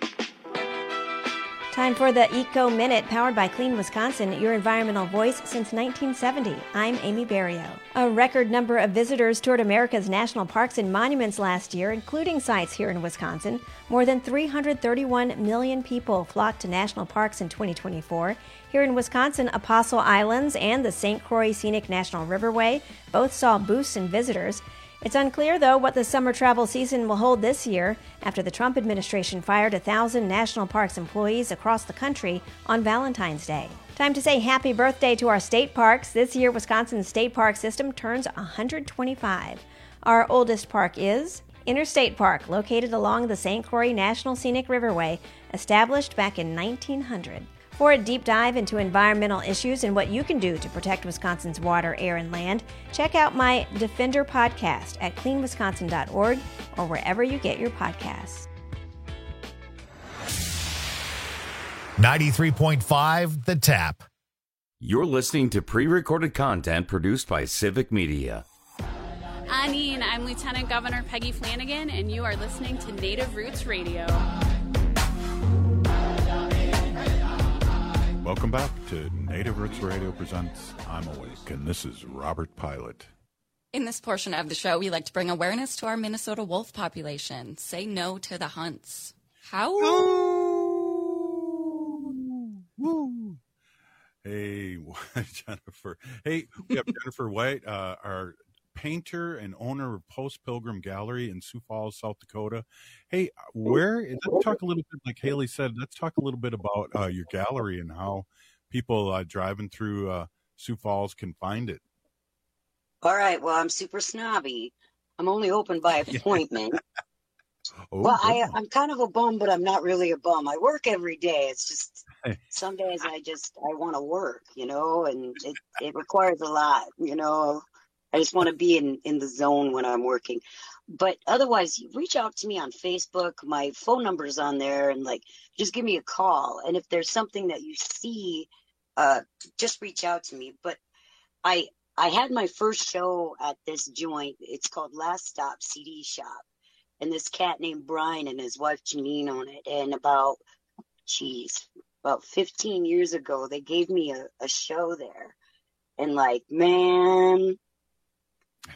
Time for the Eco Minute, powered by Clean Wisconsin, your environmental voice since nineteen seventy. I'm Amy Barrio. A record number of visitors toured America's national parks and monuments last year, including sites here in Wisconsin. More than three hundred thirty-one million people flocked to national parks in twenty twenty-four. Here in Wisconsin, Apostle Islands and the Saint Croix Scenic National Riverway both saw boosts in visitors. It's unclear, though, what the summer travel season will hold this year after the Trump administration fired a thousand national parks employees across the country on Valentine's Day. Time to say happy birthday to our state parks. This year, Wisconsin's state park system turns one hundred twenty-five. Our oldest park is Interstate Park, located along the Saint Croix National Scenic Riverway, established back in nineteen hundred. For a deep dive into environmental issues and what you can do to protect Wisconsin's water, air, and land, check out my Defender podcast at clean wisconsin dot org or wherever you get your podcasts. ninety-three point five The Tap. You're listening to pre-recorded content produced by Civic Media. Anine, I'm Lieutenant Governor Peggy Flanagan, and you are listening to Native Roots Radio. Welcome back to Native Roots Radio presents I'm Awake, and this is Robert Pilot. In this portion of the show, we like to bring awareness to our Minnesota wolf population. Say no to the hunts. How? Woo. Hey, Jennifer. Hey, we have Jennifer White, uh, our painter and owner of Post Pilgrim Gallery in Sioux Falls, South Dakota. Hey, where, let's talk a little bit, like Haley said, let's talk a little bit about uh, your gallery and how people uh, driving through uh, Sioux Falls can find it. All right. Well, I'm super snobby. I'm only open by appointment. Oh, well, I, I'm kind of a bum, but I'm not really a bum. I work every day. It's just some days I just, I want to work, you know, and it, it requires a lot, you know. I just want to be in, in the zone when I'm working. But otherwise, reach out to me on Facebook. My phone number's on there, and like, just give me a call. And if there's something that you see, uh, just reach out to me. But I I had my first show at this joint. It's called Last Stop C D Shop. And this cat named Brian and his wife Janine own it. And about, geez, about fifteen years ago, they gave me a, a show there. And like, man,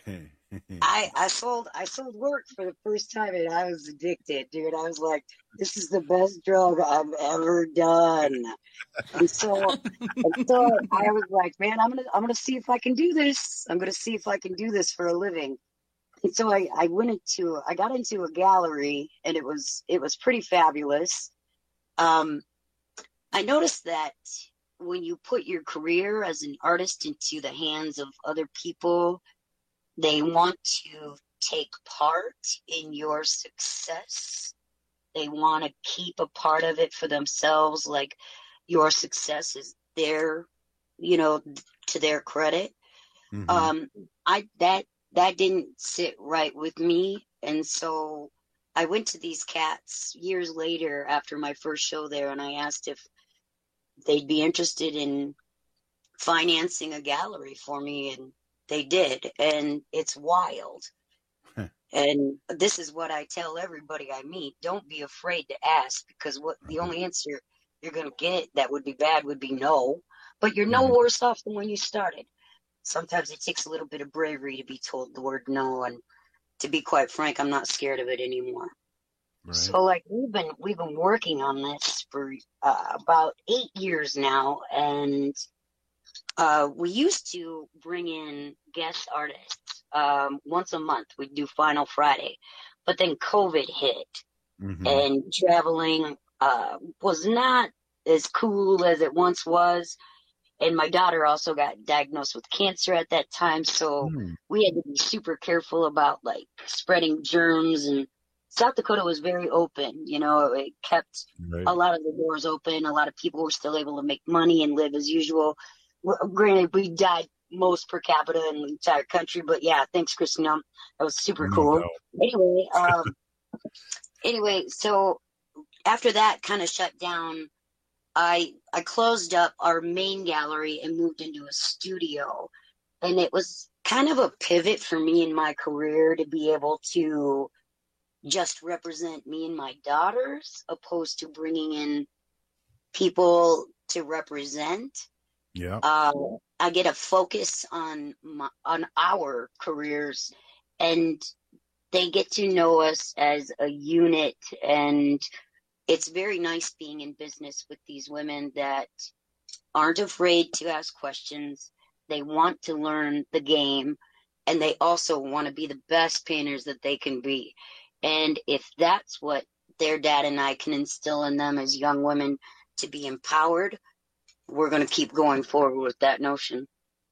I I sold I sold work for the first time and I was addicted, dude. I was like, this is the best drug I've ever done. And so and so I was like, man, I'm gonna I'm gonna see if I can do this. I'm gonna see if I can do this for a living. And so I, I went into I got into a gallery and it was it was pretty fabulous. Um I noticed that when you put your career as an artist into the hands of other people, they want to take part in your success. They want to keep a part of it for themselves, like your success is their, you know, to their credit. Mm-hmm. Um, I that that didn't sit right with me, and so I went to these cats years later after my first show there, and I asked if they'd be interested in financing a gallery for me, and they did, and it's wild. And this is what I tell everybody I meet: don't be afraid to ask, because what the only answer you're going to get that would be bad would be no. But you're no worse off than when you started. Sometimes it takes a little bit of bravery to be told the word no, and to be quite frank, I'm not scared of it anymore. Right. So, like, we've been we've been working on this for uh, about eight years now, and uh, we used to bring in guest artists um, once a month. We'd do Final Friday, but then COVID hit, mm-hmm. and traveling uh, was not as cool as it once was. And my daughter also got diagnosed with cancer at that time, so mm. we had to be super careful about, like, spreading germs. And South Dakota was very open, you know, it kept right. a lot of the doors open. A lot of people were still able to make money and live as usual. Granted, we died most per capita in the entire country, but yeah, thanks, Christina. That was super cool. No. Anyway, um, anyway, so after that kind of shut down, I I closed up our main gallery and moved into a studio. And it was kind of a pivot for me in my career to be able to just represent me and my daughters, opposed to bringing in people to represent. Yeah. Uh, I get a focus on my, on our careers, and they get to know us as a unit. And it's very nice being in business with these women that aren't afraid to ask questions. They want to learn the game, and they also want to be the best painters that they can be. And if that's what their dad and I can instill in them as young women, to be empowered, we're going to keep going forward with that notion.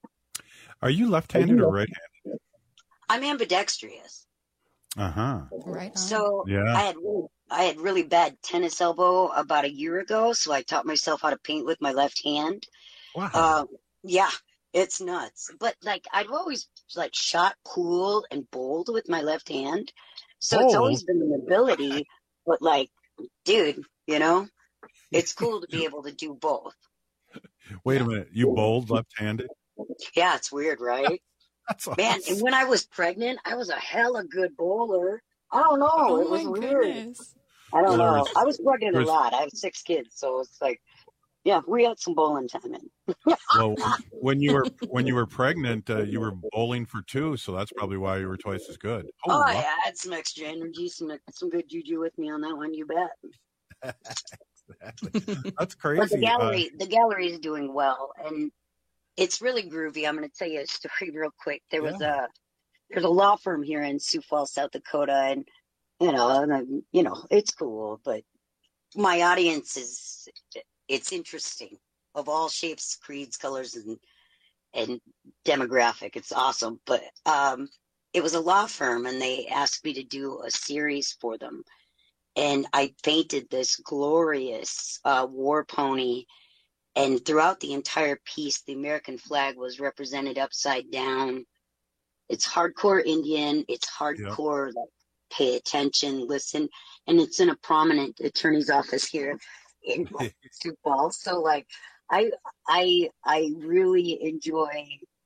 Are you left-handed or right-handed? I'm ambidextrous. Uh-huh. Right. So yeah. I had really, I had really bad tennis elbow about a year ago, so I taught myself how to paint with my left hand. Wow. Um, yeah, it's nuts. But, like, I've always, like, shot cool and bold with my left hand. So bold. It's always been an ability, but, like, dude, you know, it's cool to be able to do both. Wait a minute. You bowled left-handed? Yeah, it's weird, right? That's awesome. Man, and when I was pregnant, I was a hella good bowler. I don't know. Oh, it was my weird. goodness. I don't Well, know. there's- I was pregnant a there's- lot. I have six kids, so it's like, yeah, we had some bowling time in. Well, when you were when you were pregnant, uh, you were bowling for two, so that's probably why you were twice as good. Oh, wow. yeah, I had some extra energy, some some good juju with me on that one, you bet. Exactly. That's But crazy. the gallery, the gallery is doing well, and it's really groovy. I'm going to tell you a story real quick. There was a there's a law firm here in Sioux Falls, South Dakota, and you know, and I, you know, it's cool, but my audience is it's interesting, of all shapes, creeds, colors, and and demographic. It's awesome, but um, it was a law firm, and they asked me to do a series for them. And I painted this glorious uh, war pony, and throughout the entire piece, the American flag was represented upside down. It's hardcore Indian. It's hardcore, yep. like, pay attention, listen. And it's in a prominent attorney's office here in Sioux Falls. So, like, I, I, I really enjoy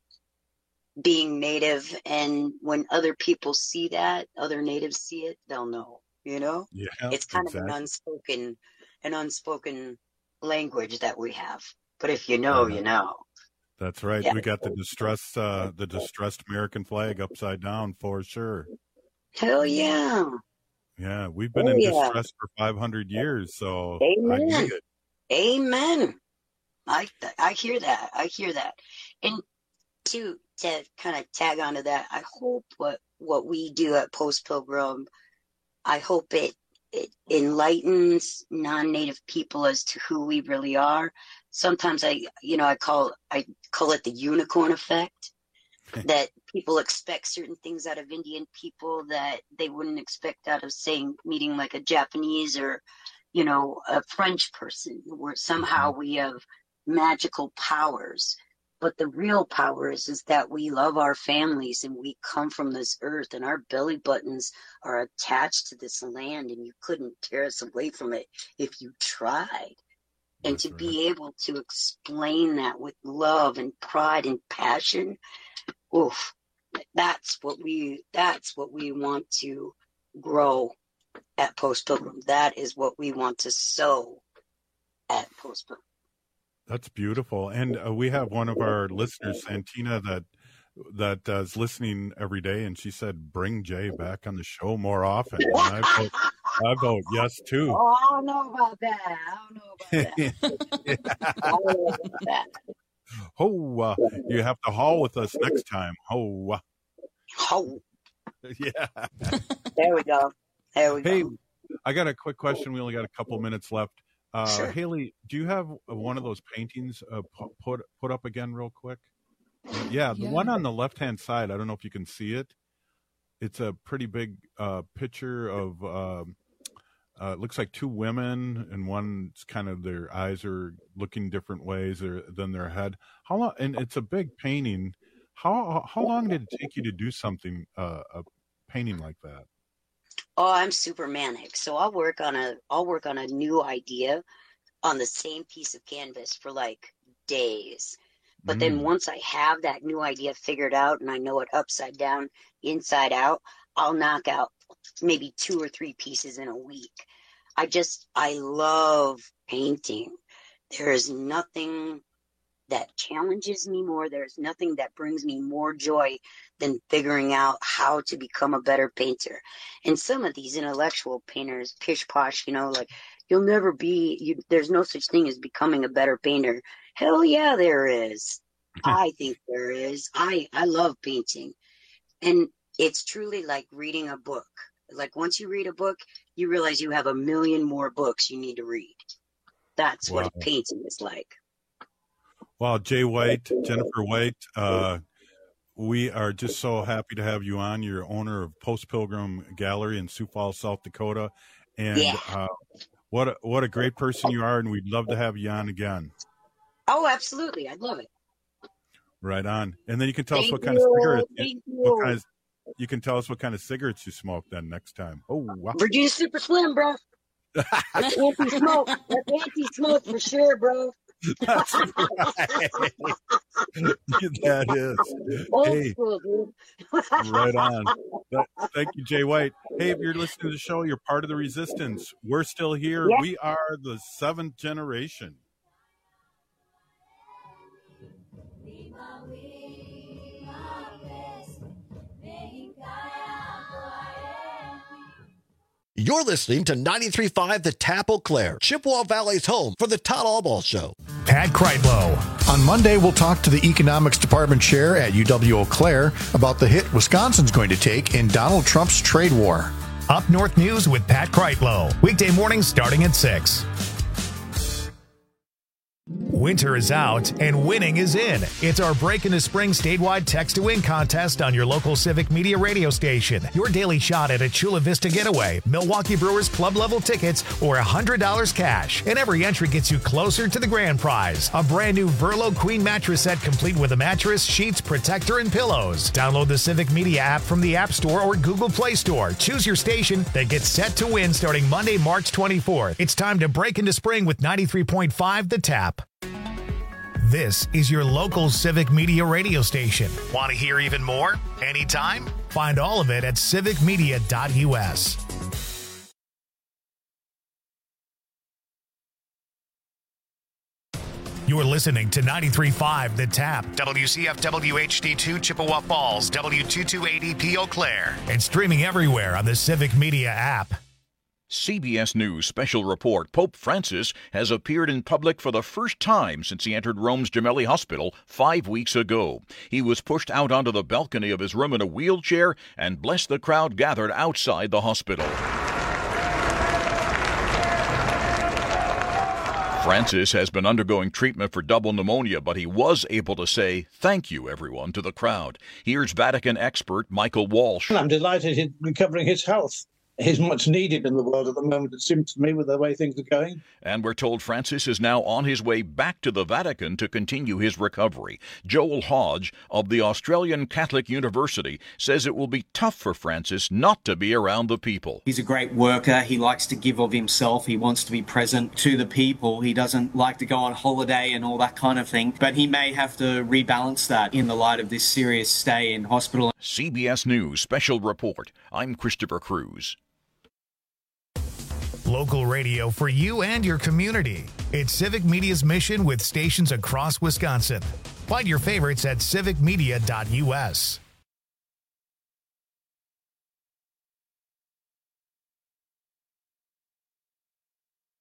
being Native. And when other people see that, other Natives see it, they'll know. You know, yeah, it's kind exactly. of an unspoken, an unspoken language that we have. But if you know, yeah. you know. That's right. Yeah. We got the distressed, uh, the distressed American flag upside down for sure. Hell yeah. Yeah, we've been Oh, in yeah. distress for five hundred years, so I Amen. get it. Amen. I I hear that. I hear that. And to to kind of tag onto that, I hope what what we do at Post Pilgrim, I hope it it enlightens non-native people as to who we really are. Sometimes I, you know, I call I call it the unicorn effect. That people expect certain things out of Indian people that they wouldn't expect out of, saying, meeting like a Japanese or, you know, a French person, where somehow we have magical powers. But the real power is, is that we love our families and we come from this earth and our belly buttons are attached to this land and you couldn't tear us away from it if you tried. And to be able to explain that with love and pride and passion, oof, that's what we that's what we want to grow at Post Pilgrim. That is what we want to sow at Post Pilgrim. That's beautiful. And uh, we have one of our listeners, Santina, that that uh, is listening every day, and she said, "Bring Jay back on the show more often." And I vote, I vote yes too. Oh, I don't know about that. I don't know about that. I don't know about that. Oh, uh, you have to haul with us next time. Oh, uh, oh, yeah. There we go. There we hey, go. I got a quick question. We only got a couple minutes left. Uh, Sure. Haley, do you have one of those paintings uh, pu- put put up again real quick? Yeah, the Yeah. one on the left-hand side. I don't know if you can see it. It's a pretty big uh, picture of, um, uh, it looks like two women, and one's kind of, their eyes are looking different ways there- than their head. How long? And it's a big painting. How how long did it take you to do something, uh, a painting like that? Oh, I'm super manic. So I'll work on a I'll work on a new idea on the same piece of canvas for like days. But then Mm. once I have that new idea figured out and I know it upside down, inside out, I'll knock out maybe two or three pieces in a week. I just I love painting. There is nothing that challenges me more. There's nothing that brings me more joy than figuring out how to become a better painter. And some of these intellectual painters, pish posh, you know, like you'll never be, you, there's no such thing as becoming a better painter. Hell yeah, there is. I think there is. I, I love painting. And it's truly like reading a book. Like once you read a book, you realize you have a million more books you need to read. That's Wow. what painting is like. Wow, Jay White, Jennifer White, uh, we are just so happy to have you on. You're owner of Post Pilgrim Gallery in Sioux Falls, South Dakota. And Yeah. uh, what a, what a great person you are, and we'd love to have you on again. Oh, absolutely. I'd love it. Right on. And then you can tell us Thank what kind of you. cigarettes Thank what you. kind of, you can tell us what kind of cigarettes you smoke then next time. Oh, wow. Virginia Super Slim, bro. That's anti-smoke. That's anti-smoke for sure, bro. That's right. That is. Old Hey, school, dude. right on. That- thank you, Jay White. Hey, if you're listening to the show, you're part of the resistance. We're still here. Yeah. We are the seventh generation. You're listening to ninety-three point five The Tap Eau Claire, Chippewa Valley's home for the Todd Allball Show. Pat Kreitlow. On Monday, we'll talk to the Economics Department Chair at U W Eau Claire about the hit Wisconsin's going to take in Donald Trump's trade war. Up North News with Pat Kreitlow. Weekday mornings starting at six. Winter is out and winning is in. It's our Break into Spring statewide text to win contest on your local Civic Media radio station. Your daily shot at a Chula Vista getaway, Milwaukee Brewers club level tickets, or one hundred dollars cash. And every entry gets you closer to the grand prize. A brand new Verlo Queen mattress set complete with a mattress, sheets, protector, and pillows. Download the Civic Media app from the App Store or Google Play Store. Choose your station that gets set to win starting Monday, March twenty-fourth. It's time to break into spring with ninety-three point five The Tap. This is your local Civic Media radio station. Want to hear even more? Anytime? Find all of it at civic media dot u s. You're listening to ninety-three point five The Tap, W C F W H D two Chippewa Falls, W two two eight E P Eau Claire, and streaming everywhere on the Civic Media app. C B S News special report. Pope Francis has appeared in public for the first time since he entered Rome's Gemelli Hospital five weeks ago. He was pushed out onto the balcony of his room in a wheelchair and blessed the crowd gathered outside the hospital. Francis has been undergoing treatment for double pneumonia, but he was able to say thank you, everyone, to the crowd. Here's Vatican expert Michael Walsh. I'm delighted he's recovering his health. He's much needed in the world at the moment, it seems to me, with the way things are going. And we're told Francis is now on his way back to the Vatican to continue his recovery. Joel Hodge of the Australian Catholic University says it will be tough for Francis not to be around the people. He's a great worker. He likes to give of himself. He wants to be present to the people. He doesn't like to go on holiday and all that kind of thing. But he may have to rebalance that in the light of this serious stay in hospital. C B S News special report. I'm Christopher Cruz. Local radio for you and your community. It's Civic Media's mission with stations across Wisconsin. Find your favorites at civic media dot U S.